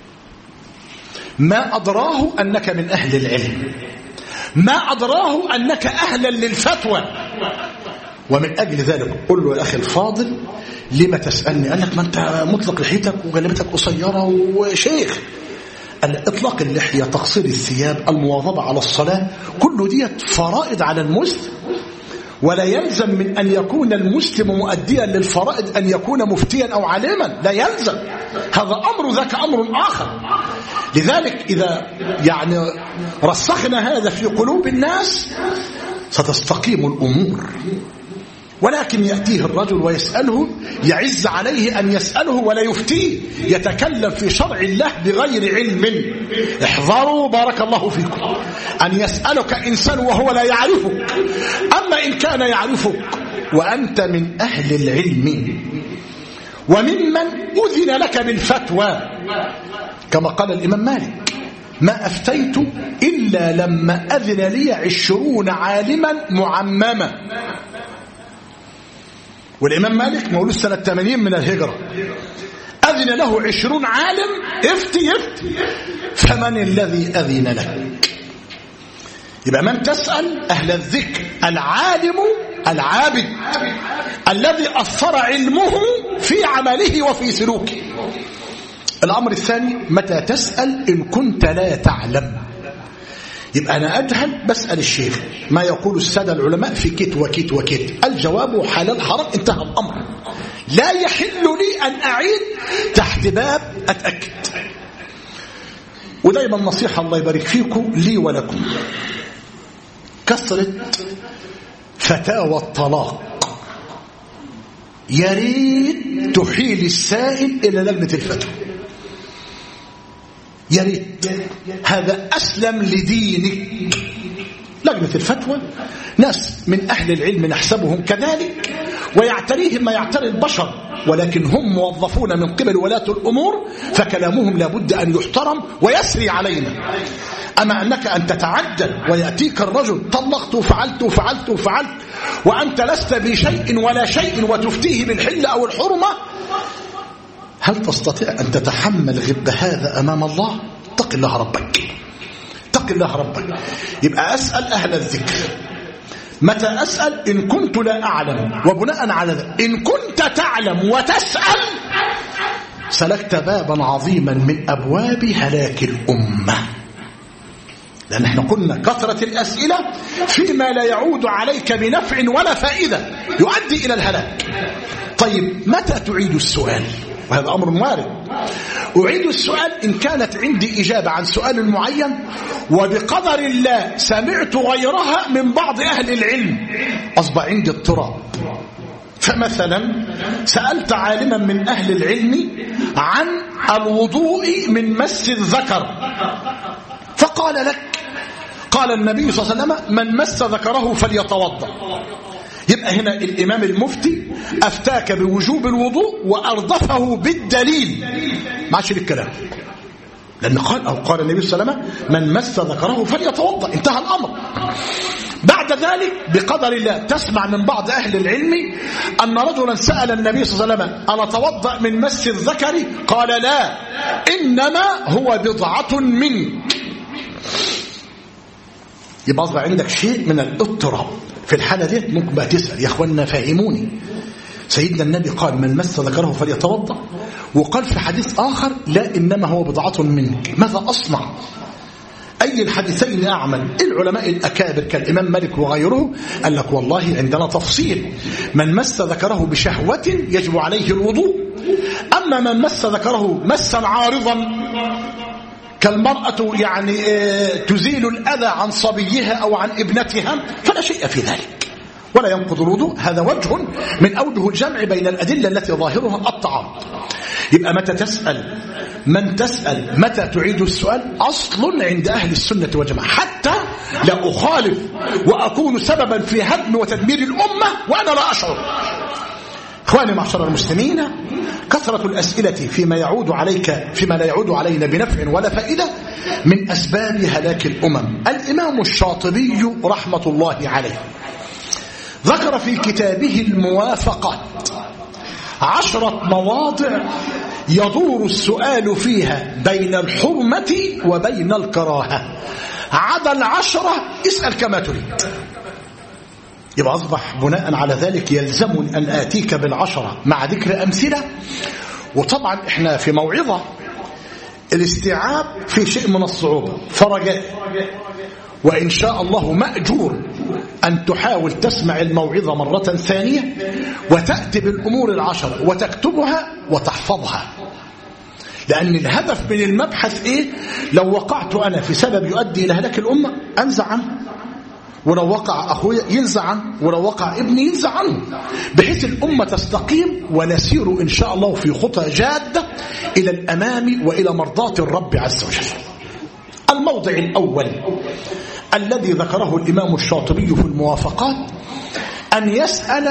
ما أدراه أنك من أهل العلم، ما أدراه أنك أهلا للفتوى. ومن أجل ذلك قل له: يا أخي الفاضل لما تسألني؟ قال لك: ما أنت مطلق لحيتك وجلبتك قصيرة وشيخ. اطلاق اللحية، تقصير الثياب، المواظبة على الصلاة، كل دي فرائض على المسلم، ولا يلزم من أن يكون المسلم مؤديا للفرائض أن يكون مفتيا أو عالما، لا يلزم. هذا أمر، ذاك أمر آخر. لذلك إذا يعني رسخنا هذا في قلوب الناس ستستقيم الأمور. ولكن يأتيه الرجل ويسأله، يعز عليه أن يسأله ولا يفتيه، يتكلم في شرع الله بغير علم. احذروا بارك الله فيكم أن يسألك إنسان وهو لا يعرفك. أما إن كان يعرفك وأنت من أهل العلم وممن أذن لك بالفتوى، كما قال الإمام مالك: ما أفتيت إلا لما أذن لي عشرون عالما معمما. والإمام مالك مولود سنة ثمانين من الهجرة، أذن له عشرون عالم افتي افتي، فمن الذي أذن لك؟ يبقى من تسأل أهل الذكر العالم العابد الذي أثر علمه في عمله وفي سلوكه. الأمر الثاني: متى تسأل إن كنت لا تعلم؟ يبقى أنا أجهل بسأل الشيخ ما يقول السادة العلماء في كت وكت وكت، الجواب حلال حرام، انتهى الأمر. لا يحل لي أن أعيد تحت باب أتأكد. ودايما نصيحة الله يبارك فيكم لي ولكم: كثرة فتاوى الطلاق يا ريت تحيل السائل إلى لجنة الفتوى، يا ريت. هذا أسلم لدينك. لجنة الفتوى ناس من أهل العلم نحسبهم كذلك، ويعتريهم ما يعتري البشر، ولكن هم موظفون من قبل ولاة الأمور، فكلامهم لابد أن يحترم ويسري علينا. أما أنك أن تتعجل ويأتيك الرجل طلقت وفعلت وفعلت وفعلت وأنت لست بشيء ولا شيء وتفتيه بالحل أو الحرمة، هل تستطيع أن تتحمل غب هذا أمام الله؟ اتق الله ربك، اتق الله ربك. يبقى أسأل أهل الذكر. متى أسأل؟ إن كنت لا أعلم. وبناء على ذلك إن كنت تعلم وتسأل سلكت بابا عظيما من أبواب هلاك الأمة. لأن احنا قلنا كثرة الأسئلة فيما لا يعود عليك بنفع ولا فائدة يؤدي إلى الهلاك. طيب متى تعيد السؤال؟ وهذا أمر وارد. أعيد السؤال إن كانت عندي إجابة عن سؤال معين وبقدر الله سمعت غيرها من بعض أهل العلم، أصبح عندي اضطراب. فمثلا سألت عالما من أهل العلم عن الوضوء من مس الذكر، فقال لك قال النبي صلى الله عليه وسلم: من مس ذكره فليتوضأ. يبقى هنا الإمام المفتي أفتاك بوجوب الوضوء وأردفه بالدليل، ماشي الكلام. لأن قال أو قال النبي صلى الله عليه وسلم من مس ذكره فليتوضأ، انتهى الأمر. بعد ذلك بقدر الله تسمع من بعض أهل العلم أن رجلا سأل النبي صلى الله عليه وسلم أنا أتوضأ من مس الذكر؟ قال لا، إنما هو بضعة منك. يبقى أصبح عندك شيء من الاضطراب في الحالة دي. ممكن بقى تسأل يا أخوانا فهموني، سيدنا النبي قال من مس ذكره فليتوضأ، وقال في حديث آخر لا إنما هو بضعة منك، ماذا أصنع؟ أي الحديثين أعمل؟ العلماء الأكابر كالإمام مالك وغيره قال لك والله عندنا تفصيل، من مس ذكره بشهوة يجب عليه الوضوء، أما من مس ذكره مسا عارضا كالمرأة يعني تزيل الأذى عن صبيها أو عن ابنتها فلا شيء في ذلك ولا ينقض الوضوء. هذا وجه من أوجه الجمع بين الأدلة التي ظاهرها التعارض. يبقى متى تسأل من تسأل متى تعيد السؤال أصل عند أهل السنة والجماعة، حتى لا أخالف وأكون سببا في هدم وتدمير الأمة وأنا لا أشعر. إخواني معشر المسلمين، كثرة الأسئلة فيما يعود عليك فيما لا يعود علينا بنفع ولا فائدة من أسباب هلاك الأمم. الإمام الشاطبي رحمة الله عليه ذكر في كتابه الموافقات عشرة مواضع يدور السؤال فيها بين الحرمة وبين الكراهة. عدا العشرة اسأل كما تريد. يبقى أصبح بناء على ذلك يلزمني أن آتيك بالعشرة مع ذكر أمثلة. وطبعا إحنا في موعظة الاستيعاب في شيء من الصعوبة، فرجاء وإن شاء الله مأجور أن تحاول تسمع الموعظة مرة ثانية وتأتي بالأمور العشرة وتكتبها وتحفظها، لأن الهدف من المبحث إيه؟ لو وقعت أنا في سبب يؤدي إلى هلاك الأمة أنزع عنه، ولو وقع أخويا ينزع عنه، ولو وقع ابني ينزع عنه، بحيث الأمة تستقيم ونسير إن شاء الله في خطى جادة إلى الأمام وإلى مرضاة الرب عز وجل. الموضع الأول الذي ذكره الإمام الشاطبي في الموافقات أن يسأل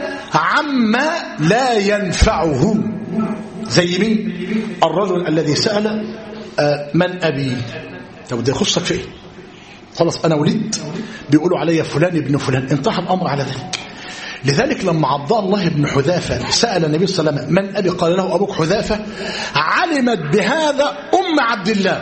عما لا ينفعه. زي مين؟ الرجل الذي سأل من أبي؟ طب ده يخصك فيه؟ خلاص أنا ولدت بيقولوا علي فلان ابن فلان، انتهى الأمر على ذلك. لذلك لما عبد الله بن حذافة سأل النبي صلى الله عليه وسلم من أبي؟ قال له أبوك حذافة. علمت بهذا أم عبد الله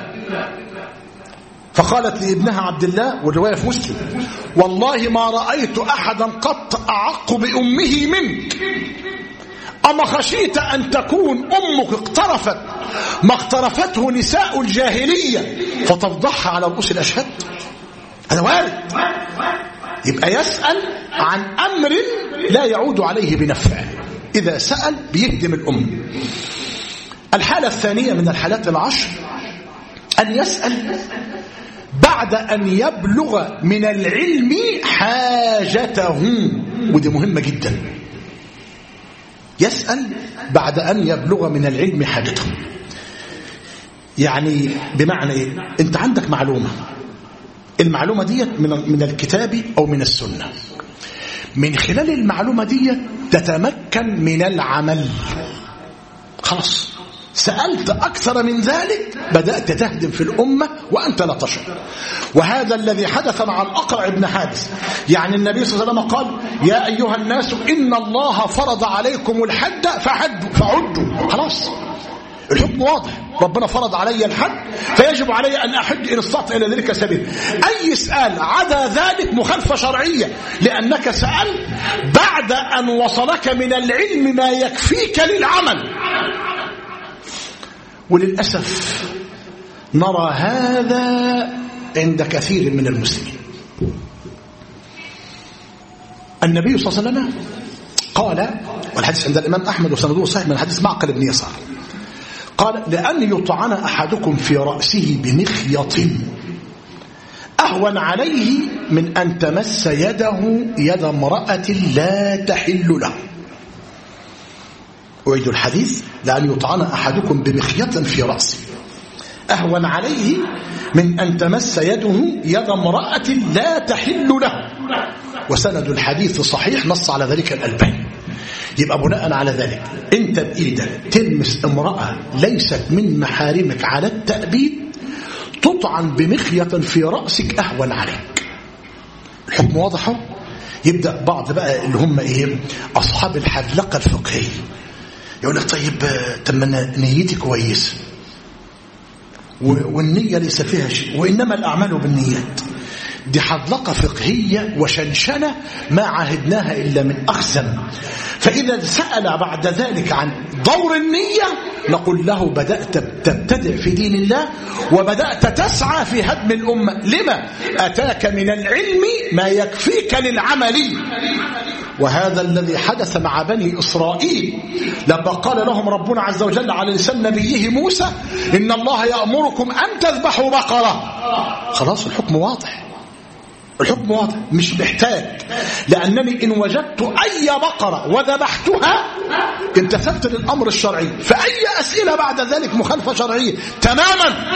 فقالت لابنها عبد الله، والرواية في مسلم والله ما رأيت أحدا قط أعق بأمه منك، أما خشيت أن تكون أمك اقترفت ما اقترفته نساء الجاهلية فتفضحها على رؤوس الأشهاد؟ هذا وارد. يبقى يسأل عن أمر لا يعود عليه بنفع، إذا سأل بيهدم الأم. الحالة الثانية من الحالات العشر أن يسأل بعد أن يبلغ من العلم حاجته، ودي مهمة جدا. يسأل بعد أن يبلغ من العلم حاجته، يعني بمعنى إيه؟ أنت عندك معلومة، المعلومة دي من من الكتاب أو من السنة، من خلال المعلومة دي تتمكن من العمل. خلاص سألت أكثر من ذلك بدأت تهدم في الأمة وأنت لا تشعر. وهذا الذي حدث مع الأقرع بن حابس. يعني النبي صلى الله عليه وسلم قال يا أيها الناس إن الله فرض عليكم الحج فحدوا فعدوا. خلاص الحكم واضح، ربنا فرض علي الحج فيجب علي أن أحج إن استطعت إلى ذلك سبيل. أي سؤال عدا ذلك مخالفة شرعية، لأنك سألت بعد أن وصلك من العلم ما يكفيك للعمل. وللأسف نرى هذا عند كثير من المسلمين. النبي صلى الله عليه وسلم قال، والحديث عند الإمام أحمد وسنده صحيح من حديث معقل بن يسار، قال لأن يطعن أحدكم في رأسه بمخيط أهون عليه من أن تمس يده يد امرأة لا تحل له. أعيد الحديث، لأن يطعن أحدكم بمخيط في رأسه أهون عليه من أن تمس يده يد امرأة لا تحل له. وسند الحديث صحيح، نص على ذلك الألباني. يبقى بناء على ذلك انت بإيدك تلمس امرأة ليست من محارمك على التأبيد تطعن بمخيط في رأسك أهون عليك. الحكم واضح. يبدأ بعض بقى اللي هم ايه أصحاب الحذلقة الفقهية يقول لك طيب طب نيتي كويسة والنية ليس فيها شيء وإنما الأعمال بالنيات. دي حذلقة فقهية وشنشنة ما عهدناها إلا من أخزن. فإذا سأل بعد ذلك عن دور النية نقول له بدأت تبتدع في دين الله وبدأت تسعى في هدم الأمة. لما؟ أتاك من العلم ما يكفيك للعمل. وهذا الذي حدث مع بني إسرائيل لما قال لهم ربنا عز وجل على لسان نبيه موسى إن الله يأمركم أن تذبحوا بقرة. خلاص الحكم واضح. الحكم واضح مش محتاج، لأنني إن وجدت أي بقرة وذبحتها امتثلت للأمر الشرعي، فأي أسئلة بعد ذلك مخالفة شرعية تماما.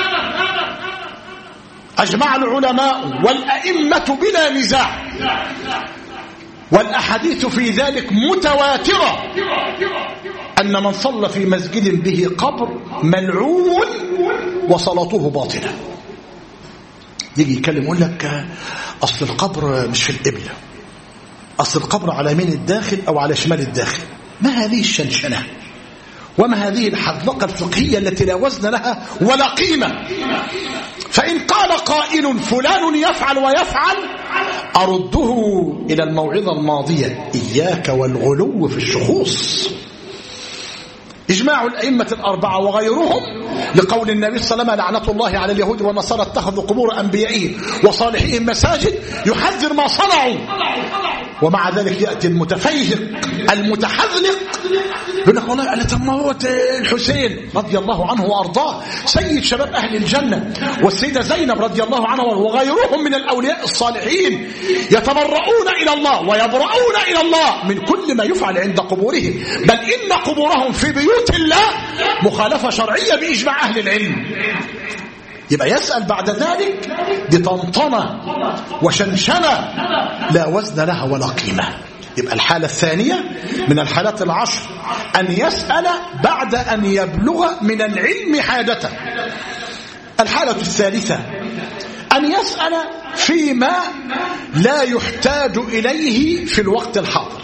أجمع العلماء والأئمة بلا نزاع والأحاديث في ذلك متواترة أن من صلى في مسجد به قبر ملعون وصلاته باطلة. يجي يتكلم يقول لك أصل القبر مش في القبلة، أصل القبر على يمين الداخل أو على شمال الداخل. ما هذه الشنشنة وما هذه الحذلقة الفقهية التي لا وزن لها ولا قيمة؟ فإن قال قائل فلان يفعل ويفعل أرده إلى الموعظة الماضية إياك والغلو في الشخوص. إجماع الأئمة الأربعة وغيرهم لقول النبي صلى الله عليه وسلم لعنة الله على اليهود والنصارى اتخذوا قبور أنبيائهم وصالحيهم مساجد يحذر ما صنعوا. ومع ذلك يأتي المتفيهق المتحذلق يقول لك والله على تموت الحسين رضي الله عنه وأرضاه سيد شباب أهل الجنة، والسيدة زينب رضي الله عنها وغيرهم من الأولياء الصالحين يتبرؤون إلى الله ويبرؤون إلى الله من كل ما يفعل عند قبورهم، بل إن قبورهم في بيوت الله مخالفة شرعية بإجماع أهل العلم. يبقى يسأل بعد ذلك دي طنطنة وشنشنة لا وزن لها ولا قيمة. يبقى الحالة الثانية من الحالات العشر أن يسأل بعد أن يبلغ من العلم حاجته. الحالة الثالثة أن يسأل فيما لا يحتاج إليه في الوقت الحاضر،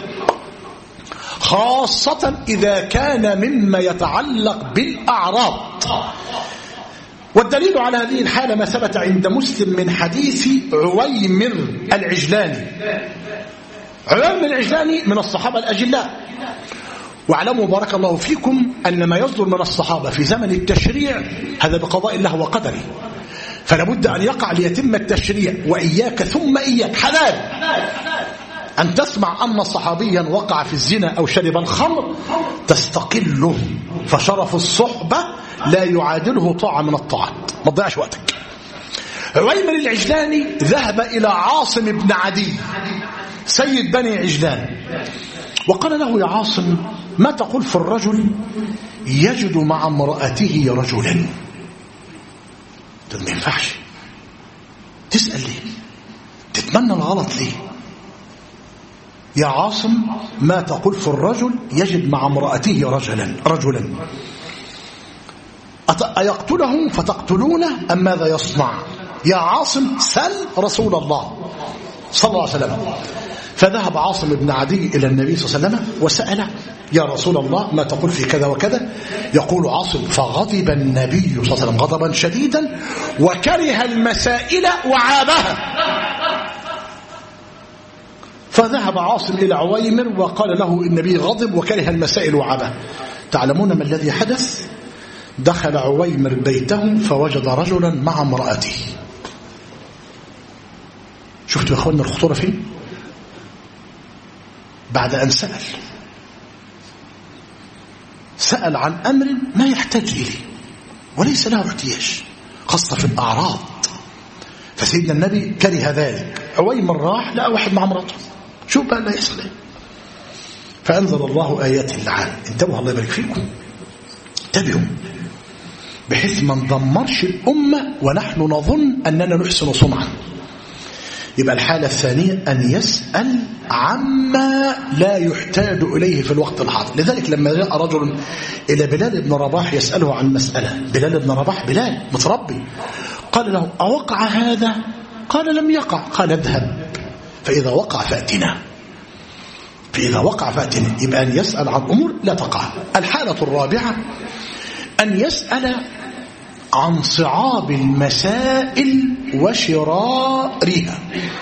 خاصة إذا كان مما يتعلق بالأعراض. والدليل على هذه الحالة ما ثبت عند مسلم من حديث عويمر العجلاني. عويمر العجلاني من الصحابة الأجلاء، واعلموا بارك الله فيكم أن ما يصدر من الصحابة في زمن التشريع هذا بقضاء الله وقدره، فلا بد أن يقع ليتم التشريع. وإياك ثم إياك حلال أن تسمع أن صحابيا وقع في الزنا أو شرب الخمر تستقله، فشرف الصحبة لا يعادله طاعة من الطاعات. ما تضيعش وقتك. عويمر العجلاني ذهب إلى عاصم بن عدي سيد بني عجلان وقال له يا عاصم ما تقول في الرجل يجد مع امرأته رجلا؟ ما ينفعش تسأل ليه؟ تتمنى الغلط ليه؟ يا عاصم ما تقول في الرجل يجد مع امرأته رجلا رجلا أيقتله فتقتلونه أم ماذا يصنع؟ يا عاصم سل رسول الله صلى الله عليه وسلم. فذهب عاصم بن عدي إلى النبي صلى الله عليه وسلم وسأله يا رسول الله ما تقول في كذا وكذا؟ يقول عاصم فغضب النبي صلى الله عليه وسلم غضبا شديدا وكره المسائل وعابها. فذهب عاصم إلى عويمر وقال له النبي غضب وكره المسائل وعابها. تعلمون ما الذي حدث؟ دخل عويمر بيته فوجد رجلا مع امرأته. شفتوا يا أخواننا الخطورة فين؟ بعد أن سأل سأل عن أمر ما يحتاج إليه وليس له احتياج، خاصة في الأعراض. فسيدنا النبي كره ذلك. عويمر راح لقى واحد مع امرأته، شوف بقى اللي يحصل ايه. فأنزل الله آيات اللعان. انتبهوا الله يبارك فيكم، انتبهوا بحيث ما ندمرش الأمة ونحن نظن أننا نحسن صنعا. يبقى الحالة الثانية أن يسأل عما لا يحتاج إليه في الوقت الحاضر. لذلك لما جاء رجل إلى بلال بن رباح يسأله عن مسألة، بلال بن رباح بلال متربي، قال له أوقع هذا؟ قال لم يقع. قال اذهب فإذا وقع فأتنا، فإذا وقع فأتنا. يبقى أن يسأل عن أمور لا تقع. الحالة الرابعة أن يسأل عن صعاب المسائل وشرارها.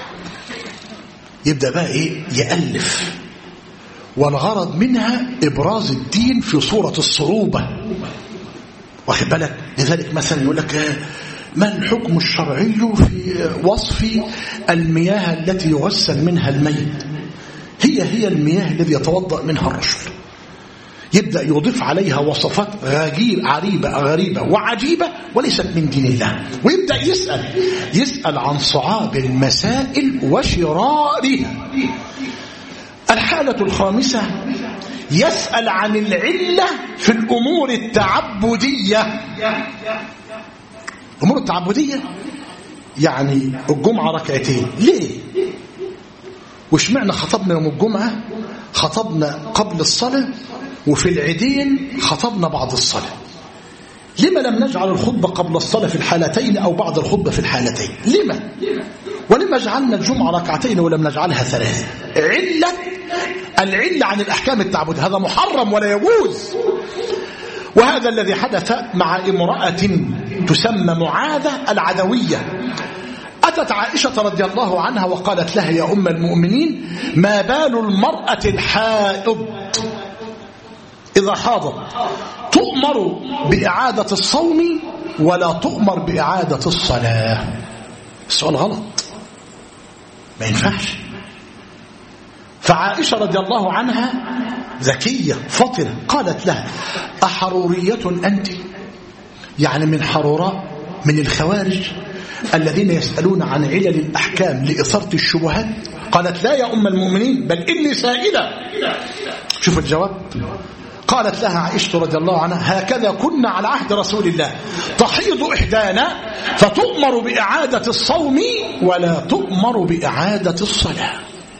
يبدأ بقى إيه؟ يألف، والغرض منها إبراز الدين في صورة الصعوبة، واخد بالك؟ لذلك مثلا يقول لك ما الحكم الشرعي في وصف المياه التي يغسل منها الميت؟ هي هي المياه الذي يتوضأ منها الرجل. يبدأ يضيف عليها وصفات غريبة عريبة غريبة وعجيبة وليست من دين الله، ويبدأ يسأل يسأل عن صعاب المسائل وشرارها. الحالة الخامسة يسأل عن العلة في الأمور التعبدية. الأمور التعبدية يعني الجمعة ركعتين ليه؟ وش معنى خطبنا يوم الجمعة خطبنا قبل الصلاة، وفي العيدين خطبنا بعد الصلاة؟ لما لم نجعل الخطبة قبل الصلاة في الحالتين أو بعد الخطبة في الحالتين؟ لما؟ ولما جعلنا الجمعة ركعتين ولم نجعلها ثلاثة؟ علة العلة عن الأحكام التعبد هذا محرم ولا يجوز. وهذا الذي حدث مع امرأة تسمى معاذة العدوية. أتت عائشة رضي الله عنها وقالت لها يا أم المؤمنين ما بال المرأة الحائض إذا حاضت تؤمر بإعادة الصوم ولا تؤمر بإعادة الصلاة؟ السؤال غلط، ما ينفعش. فعائشة رضي الله عنها ذكية فطنة قالت لها أحرورية أنت؟ يعني من حروراء من الخوارج الذين يسألون عن علل الأحكام لإثارة الشبهات؟ قالت لا يا أم المؤمنين بل إني سائلة. شوف الجواب. قالت لها عائشة رضي الله عنها هكذا كنا على عهد رسول الله تحيض إحدانا فتؤمر بإعادة الصوم ولا تؤمر بإعادة الصلاة.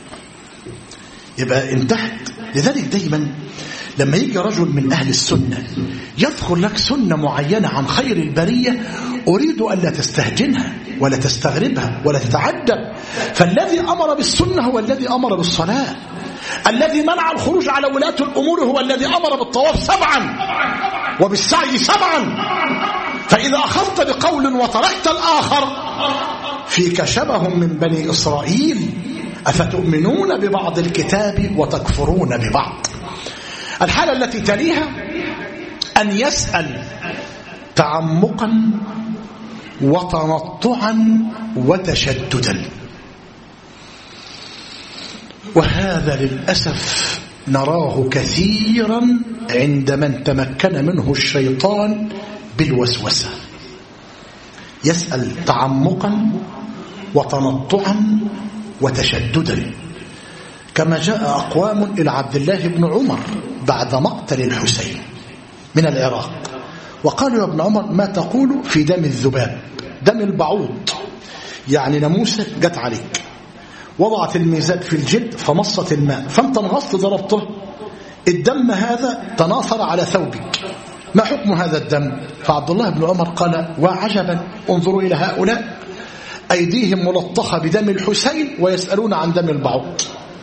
يبقى انتهت. لذلك دايما لما يجي رجل من أهل السنة يذكر لك سنة معينة عن خير البرية أريد أن لا تستهجنها ولا تستغربها ولا تتعجب. فالذي أمر بالسنة هو الذي أمر بالصلاة. الذي منع الخروج على ولاة الأمور هو الذي أمر بالطواف سبعا وبالسعي سبعا. فإذا أخذت بقول وتركت الآخر فيك شبه من بني إسرائيل أفتؤمنون ببعض الكتاب وتكفرون ببعض. الحالة التي تليها أن يسأل تعمقا وتنطعا وتشددا. وهذا للأسف نراه كثيرا عند من تمكن منه الشيطان بالوسوسة. يسأل تعمقا وتنطعا وتشددا، كما جاء أقوام إلى عبد الله بن عمر بعد مقتل الحسين من العراق وقالوا يا ابن عمر ما تقول في دم الذباب، دم البعوض، يعني ناموسة جت عليك وضعت الميزان في الجلد فمصت الماء فانت انغصت ضربته، الدم هذا تناثر على ثوبك، ما حكم هذا الدم؟ فعبد الله بن عمر قال وعجبا انظروا إلى هؤلاء أيديهم ملطخة بدم الحسين ويسألون عن دم البعوض.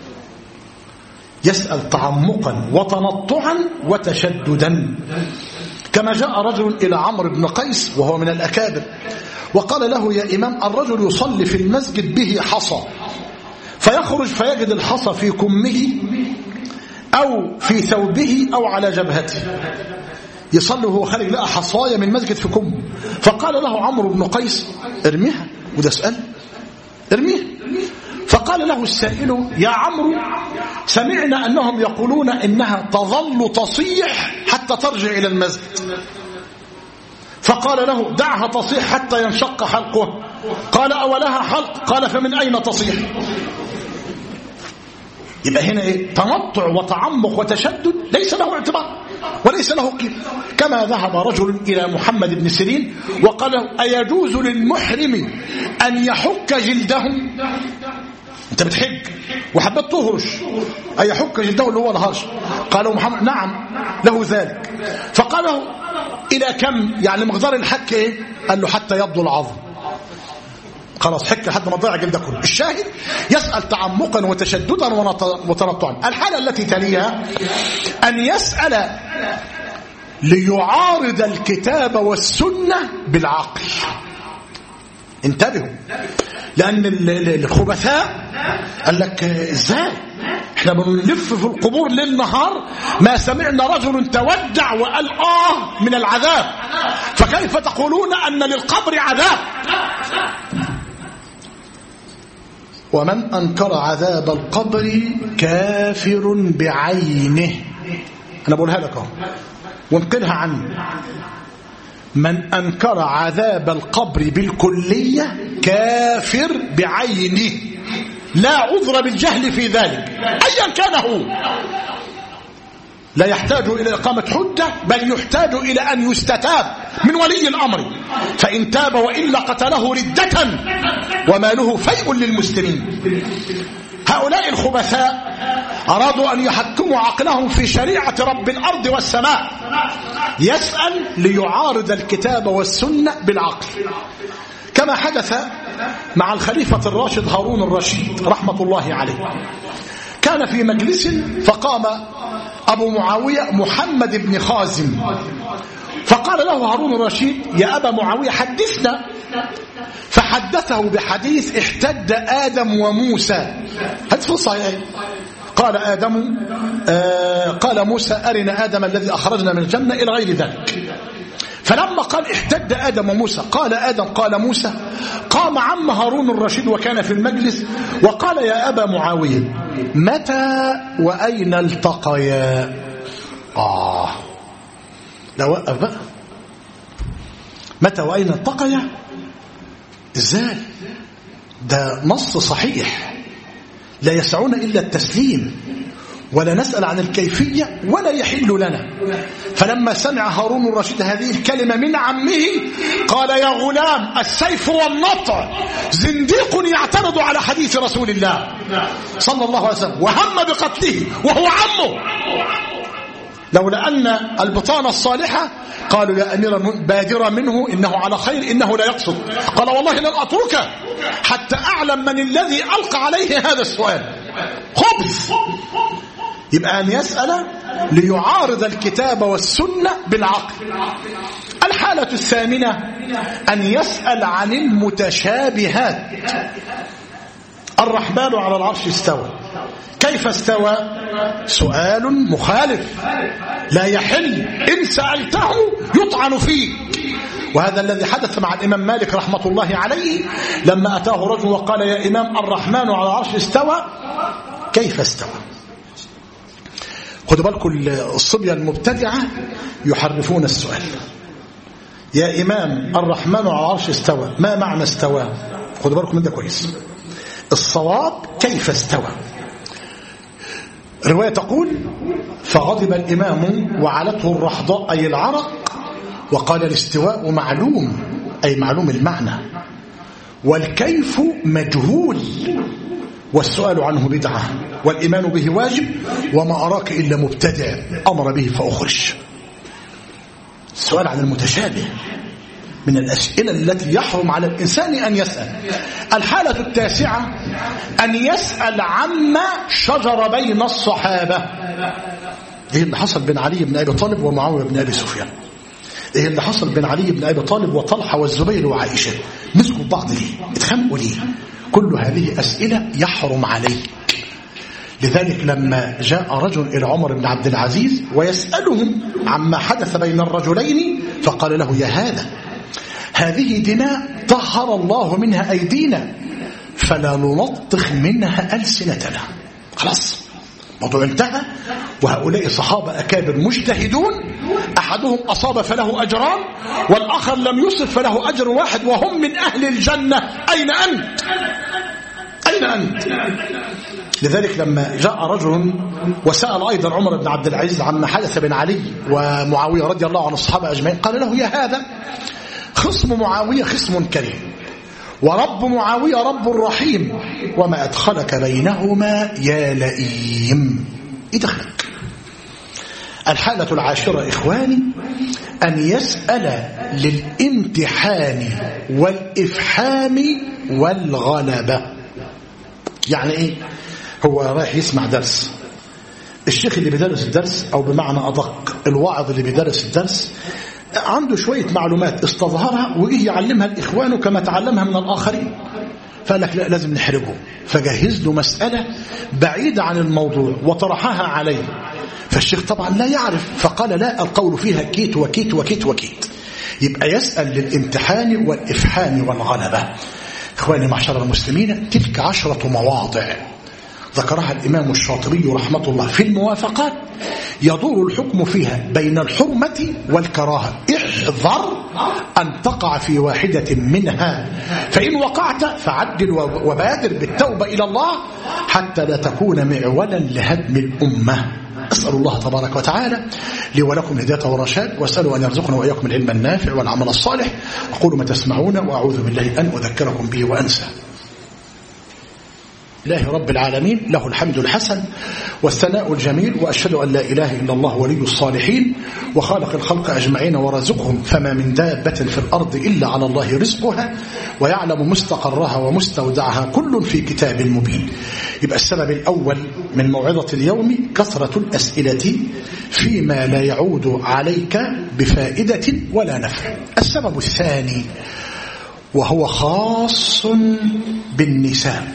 يسأل تعمقا وتنطعا وتشددا. كما جاء رجل إلى عمرو بن قيس وهو من الأكابر وقال له يا إمام الرجل يصلي في المسجد به حصى فيخرج فيجد الحصى في كمه أو في ثوبه أو على جبهته، يصلي وهو خارج لقى حصايا من المسجد في كمه، فقال له عمرو بن قيس ارميها، وده اسأل ارميها. فقال له السائل يا عمرو سمعنا أنهم يقولون إنها تظل تصيح حتى ترجع إلى المسجد، فقال له دعها تصيح حتى ينشق حلقها. قال أولها حلق؟ قال فمن أين تصيح؟ يبقى هنا إيه؟ تنطع وتعمق وتشدد ليس له اعتبار وليس له قيمة. كما ذهب رجل إلى محمد بن سيرين وقال له أيجوز للمحرم أن يحك جلده؟ أنت بتحج وحبيت تهرش أي حك جلده اللي هو الهرش. قالوا محمد نعم له ذلك. فقالوا إلى كم يعني مقدار الحك إيه؟ قال له حتى يبدو العظم. خلاص حك لحد ما ضيع جلده كله. الشاهد يسأل تعمقا وتشددا وتنطعا. الحالة التي تليها أن يسأل ليعارض الكتاب والسنة بالعقل. انتبهوا، لأن الخبثاء قال لك ازاي احنا بنلف في القبور ليل نهار ما سمعنا رجل تودع وقال آه من العذاب، فكيف تقولون أن للقبر عذاب؟ ومن أنكر عذاب القبر كافر بعينه. أنا بقولها لك اهو وانقلها عني. من أنكر عذاب القبر بالكلية كافر بعينه، لا عذر بالجهل في ذلك أيا كان هو. لا يحتاج إلى إقامة حجة، بل يحتاج إلى أن يستتاب من ولي الأمر، فإن تاب وإلا قتله ردة وماله فيء للمسلمين. هؤلاء الخبثاء أرادوا أن يحكموا عقلهم في شريعة رب الأرض والسماء. يسأل ليعارض الكتاب والسنة بالعقل، كما حدث مع الخليفة الراشد هارون الرشيد رحمة الله عليه. كان في مجلس فقام أبو معاوية محمد بن خازم فقال له هارون الرشيد يا أبا معاوية حدثنا، فحدثه بحديث احتد آدم وموسى. هذا في الصحيح. قال آدم آه قال موسى أرنا آدم الذي أخرجنا من الجنة إلى غير ذلك. فلما قال احتد آدم وموسى قال آدم قال موسى، قام عم هارون الرشيد وكان في المجلس وقال يا أبا معاوية متى وأين التقيا؟ آه لا وقف بقى، متى وأين التقيا؟ إزاي؟ ده نص صحيح لا يسعون إلا التسليم، ولا نسأل عن الكيفية ولا يحل لنا. فلما سمع هارون الرشيد هذه الكلمة من عمه قال يا غلام السيف والنطع، زنديق يعترض على حديث رسول الله صلى الله عليه وسلم وهم بقتله وهو عمه. لولا أن البطانة الصالحة قالوا يا أمير بادرة منه إنه على خير إنه لا يقصد. قال والله لن أتركه حتى أعلم من الذي ألقى عليه هذا السؤال. خبث. يبقى أن يسأل ليعارض الكتاب والسنة بالعقل. الحالة الثامنة أن يسأل عن المتشابهات. الرحمن على العرش استوى، كيف استوى؟ سؤال مخالف لا يحل، إن سألته يطعن فيه. وهذا الذي حدث مع الإمام مالك رحمة الله عليه لما أتاه رجل وقال يا إمام الرحمن على العرش استوى، كيف استوى؟ خدوا بالكم الصبية المبتدعة يحرفون السؤال. يا إمام الرحمن على العرش استوى، ما معنى استوى؟ خدوا بالكم من ده كويس. الصواب كيف استوى. الرواية تقول فغضب الإمام وعلته الرحضاء أي العرق، وقال الاستواء معلوم أي معلوم المعنى، والكيف مجهول، والسؤال عنه بدعة، والإيمان به واجب، وما أراك إلا مبتدع أمر به فأخرج. السؤال عن المتشابه من الأسئلة التي يحرم على الإنسان أن يسأل. الحالة التاسعة أن يسأل عما شجر بين الصحابة. إيه اللي حصل بين علي بن أبي طالب ومعاوية بن أبي سفيان؟ إيه اللي حصل بين علي بن أبي طالب وطلحة والزبير وعائشة؟ مسكوا بعض ليه؟ اتخانقوا ليه؟ كل هذه أسئلة يحرم عليك. لذلك لما جاء رجل إلى عمر بن عبد العزيز ويسألهم عما حدث بين الرجلين فقال له يا هذا هذه دماء طهر الله منها أيدينا فلا نلطخ منها ألسنتنا. خلاص موضوع انتهى. وهؤلاء صحابة أكابر مجتهدون، أحدهم أصاب فله أجران والآخر لم يصب فله أجر واحد وهم من أهل الجنة. أين أنت؟ أين أنت؟ لذلك لما جاء رجل وسأل أيضا عمر بن عبد العزيز عما حدث بين علي ومعاوية رضي الله عن الصحابة أجمعين قال له يا هذا خصم معاوية خصم كريم ورب معاوية رب رحيم، وما أدخلك بينهما يا لئيم. إيه دخلك؟ الحالة العاشرة إخواني أن يسأل للامتحان والإفحام والغلبة. يعني إيه؟ هو رايح يسمع درس، الشيخ اللي بيدرس الدرس أو بمعنى أدق الواعظ اللي بيدرس الدرس عنده شوية معلومات استظهرها ويجي يعلمها الإخوان كما تعلمها من الآخرين، فقال لك لا لازم نحرجه، فجهز له مسألة بعيدة عن الموضوع وطرحها عليه، فالشيخ طبعا لا يعرف فقال لا القول فيها كيت وكيت وكيت وكيت. يبقى يسأل للامتحان والإفحام والغلبة. إخواني معشر المسلمين، تلك عشرة مواضع ذكرها الإمام الشاطبي رحمة الله في الموافقات يدور الحكم فيها بين الحرمة والكراهة. احذر أن تقع في واحدة منها، فإن وقعت فعدل وبادر بالتوبة إلى الله حتى لا تكون معولا لهدم الأمة. أسأل الله تبارك وتعالى لي ولكم الهداية والرشاد، وأسأله أن يرزقنا وإياكم العلم النافع والعمل الصالح. أقول ما تسمعون وأعوذ بالله أن أذكركم به وأنسى. الله رب العالمين له الحمد الحسن والثناء الجميل، وأشهد أن لا إله إلا الله ولي الصالحين وخالق الخلق أجمعين ورازقهم، فما من دابة في الأرض إلا على الله رزقها ويعلم مستقرها ومستودعها كل في كتاب مبين. يبقى السبب الأول من موعظة اليوم كثرة الأسئلة فيما لا يعود عليك بفائدة ولا نفع. السبب الثاني وهو خاص بالنساء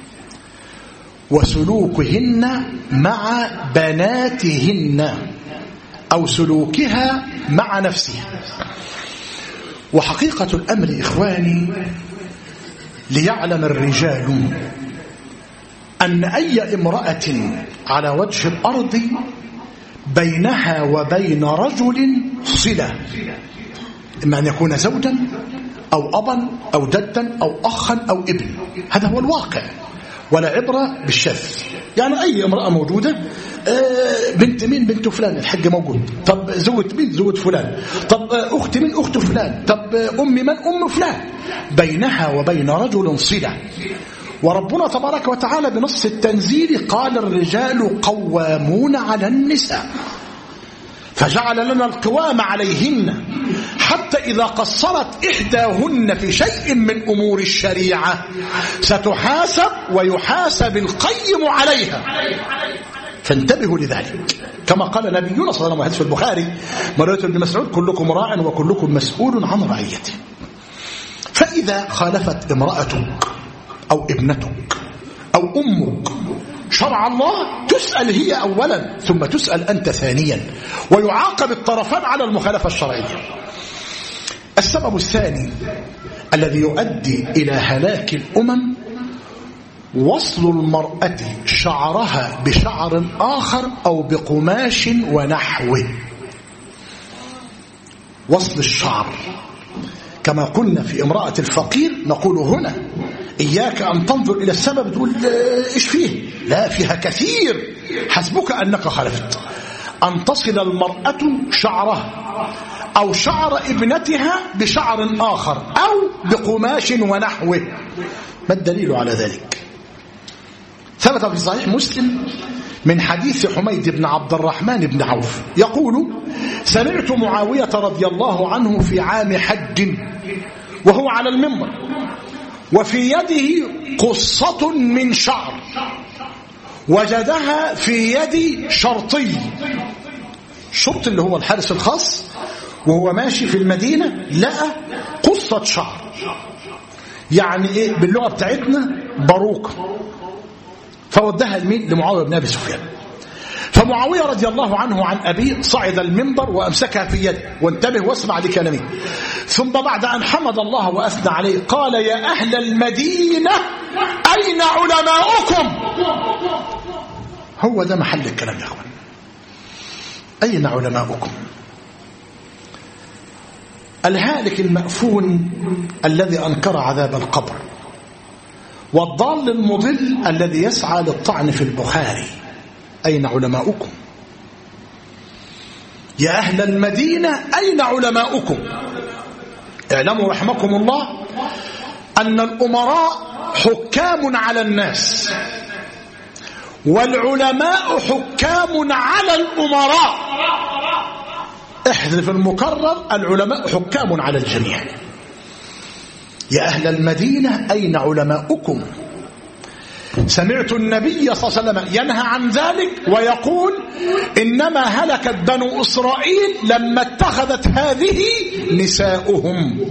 وسلوكهن مع بناتهن أو سلوكها مع نفسها. وحقيقة الأمر إخواني ليعلم الرجال أن أي امرأة على وجه الأرض بينها وبين رجل صلة، إما أن يكون زوجا أو أبا أو جدا أو أخا أو ابن، هذا هو الواقع، ولا عبرة بالشذ. يعني أي امرأة موجودة، بنت مين؟ بنت فلان، الحج موجود، طب زوجة مين؟ زوجة فلان، طب أخت مين؟ أخت فلان، طب أم من؟ أم فلان، بينها وبين رجل صلة. وربنا تبارك وتعالى بنص التنزيل قال الرجال قوامون على النساء، فجعل لنا القوام عليهن حتى إذا قصرت إحداهن في شيء من أمور الشريعة ستحاسب ويحاسب القيم عليها، فانتبهوا لذلك. كما قال نبينا صلى الله عليه وسلم في البخاري مرة ابن مسعود كلكم راع وكلكم مسؤول عن رعيته. فإذا خالفت امرأتك أو ابنتك أو أمك شرع الله تسأل هي أولا ثم تسأل أنت ثانيا، ويعاقب الطرفان على المخالفة الشرعية. السبب الثاني الذي يؤدي إلى هلاك الأمم وصل المرأة شعرها بشعر آخر أو بقماش ونحوه. وصل الشعر كما قلنا في امرأة الفقير نقول هنا إياك أن تنظر إلى السبب تقول إيش فيه، لا فيها كثير، حسبك أنك خالفت. أن تصل المرأة شعرها أو شعر ابنتها بشعر آخر أو بقماش ونحوه. ما الدليل على ذلك؟ ثبت في صحيح مسلم من حديث حميد بن عبد الرحمن بن عوف يقول سمعت معاوية رضي الله عنه في عام حج وهو على المنبر وفي يده قصة من شعر وجدها في يد شرطي، شرط اللي هو الحارس الخاص، وهو ماشي في المدينة لقى قصة شعر، يعني ايه باللغة بتاعتنا باروكة، فودها لمين؟ لمعاوية بن أبي سفيان. فمعاوية رضي الله عنه عن أبيه صعد المنبر وأمسكها في يده، وانتبه واسمع لكلامه، ثم بعد أن حمد الله وأثنى عليه قال يا أهل المدينة أين علماؤكم؟ هو ده محل الكلام يا أخوان، أين علماؤكم؟ الهالك المأفون الذي أنكر عذاب القبر، والضال المضل الذي يسعى للطعن في البخاري، أين علماؤكم؟ يا أهل المدينة أين علماؤكم؟ اعلموا رحمكم الله أن الأمراء حكام على الناس، والعلماء حكام على الأمراء. احذف المكرر، العلماء حكام على الجميع. يا أهل المدينة أين علماؤكم؟ سمعت النبي صلى الله عليه وسلم ينهى عن ذلك ويقول إنما هلكت بنو إسرائيل لما اتخذت هذه نساؤهم،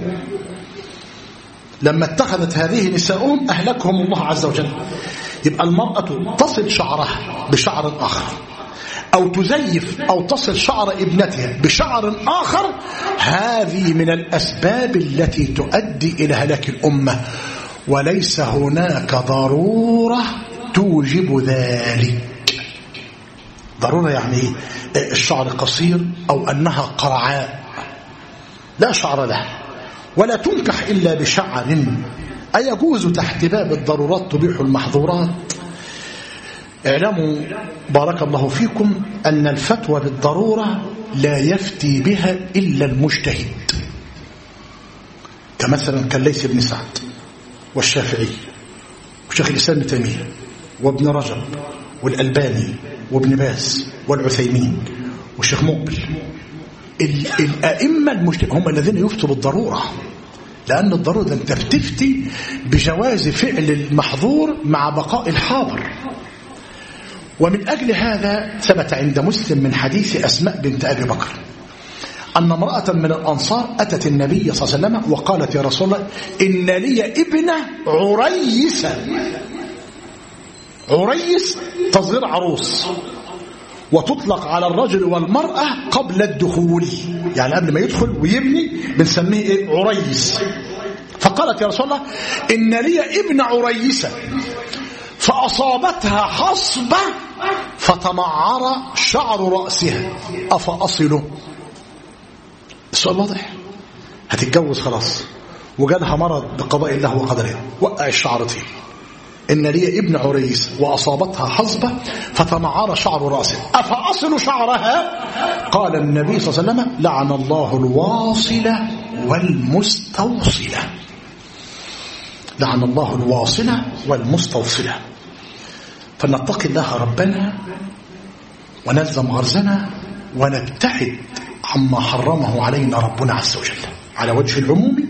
لما اتخذت هذه نساؤهم أهلكهم الله عز وجل. يبقى المرأة تصل شعرها بشعر آخر، أو تزيف أو تصل شعر ابنتها بشعر آخر، هذه من الأسباب التي تؤدي إلى هلاك الأمة، وليس هناك ضرورة توجب ذلك. ضرورة يعني الشعر قصير أو أنها قرعاء لا شعر لها، ولا تنكح إلا بشعر. أيجوز تحت باب الضرورات تبيح المحظورات؟ اعلموا بارك الله فيكم أن الفتوى بالضرورة لا يفتي بها إلا المجتهد، كمثلا كالليث بن سعد والشافعي وشيخ الإسلام ابن تيمية وابن رجب والألباني وابن باز والعثيمين والشيخ مقبل. الأئمة المجتهدين هم الذين يفتوا بالضرورة، لأن الضرورة أنت بتفتي بجواز فعل المحظور مع بقاء الحاضر. ومن أجل هذا ثبت عند مسلم من حديث أسماء بنت أبي بكر أن امرأة من الأنصار أتت النبي صلى الله عليه وسلم وقالت يا رسول الله إن لي ابنة عريسة. عريس تصغير عروس، وتطلق على الرجل والمرأة قبل الدخول، يعني قبل ما يدخل ويبني بنسميه إيه؟ عريس. فقالت يا رسول الله إن لي ابن عريسة فأصابتها حصبة فتمعر شعر رأسها أفأصله؟ السؤال واضح. هتتجوز خلاص وجالها مرض بقضاء الله وقدره، وقع الشعر فيه. إن لي ابن عريس وأصابتها حصبة فتمعر شعر رأسها أفأصل شعرها؟ قال النبي صلى الله عليه وسلم لعن الله الواصلة والمستوصلة. لعن الله الواصلة والمستوصلة. فنتقي الله ربنا ونلزم غرزنا ونبتعد عما حرمه علينا ربنا عز وجل على وجه العموم،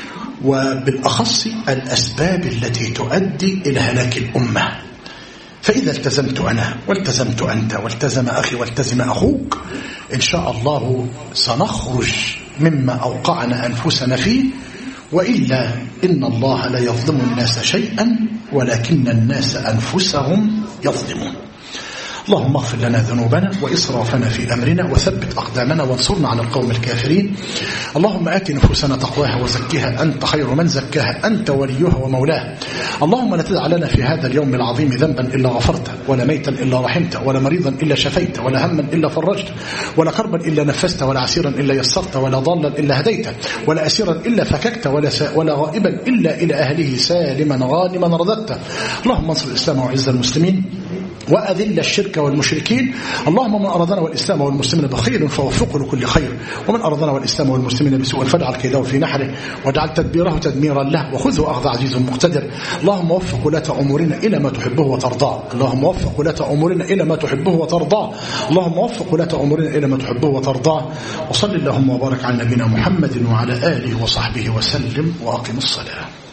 وبالأخص الأسباب التي تؤدي إلى هلاك الأمة. فإذا التزمت أنا والتزمت أنت والتزم أخي والتزم أخوك، إن شاء الله سنخرج مما أوقعنا أنفسنا فيه، وإلا إن الله لا يظلم الناس شيئا ولكن الناس أنفسهم يظلمون. اللهم اغفر لنا ذنوبنا وإسرافنا في أمرنا وثبت أقدامنا وانصرنا على القوم الكافرين. اللهم آت نفوسنا تقواها وزكها أنت خير من زكاها أنت وليها ومولاها. اللهم لا تدع لنا في هذا اليوم العظيم ذنبا إلا غفرته، ولا ميتا إلا رحمته، ولا مريضا إلا شفيته، ولا هما إلا فرجته، ولا كربا إلا نفسته، ولا عسيرا إلا يسرته، ولا ضالا إلا هديته، ولا أسيرا إلا فككته، ولا, ولا غائبا إلا إلى أهله سالما غانما رددته. اللهم انصر الإسلام وعز المسلمين وأذل الشرك والمشركين. اللهم من أرادنا والإسلام والمسلمين بخير فوفقه لكل خير، ومن أرادنا والإسلام والمسلمين بسوء فاجعل كيده في نحره واجعل تدبيره تدميرا له وخذه أخذ عزيز مقتدر. اللهم وفق ولاة أمورنا إلى ما تحبه وترضاه. اللهم وفق ولاة أمورنا إلى ما تحبه وترضاه. اللهم وفق ولاة أمورنا إلى ما تحبه وترضاه. وصل اللهم وبارك على نبينا محمد وعلى آله وصحبه وسلم، وأقم الصلاة.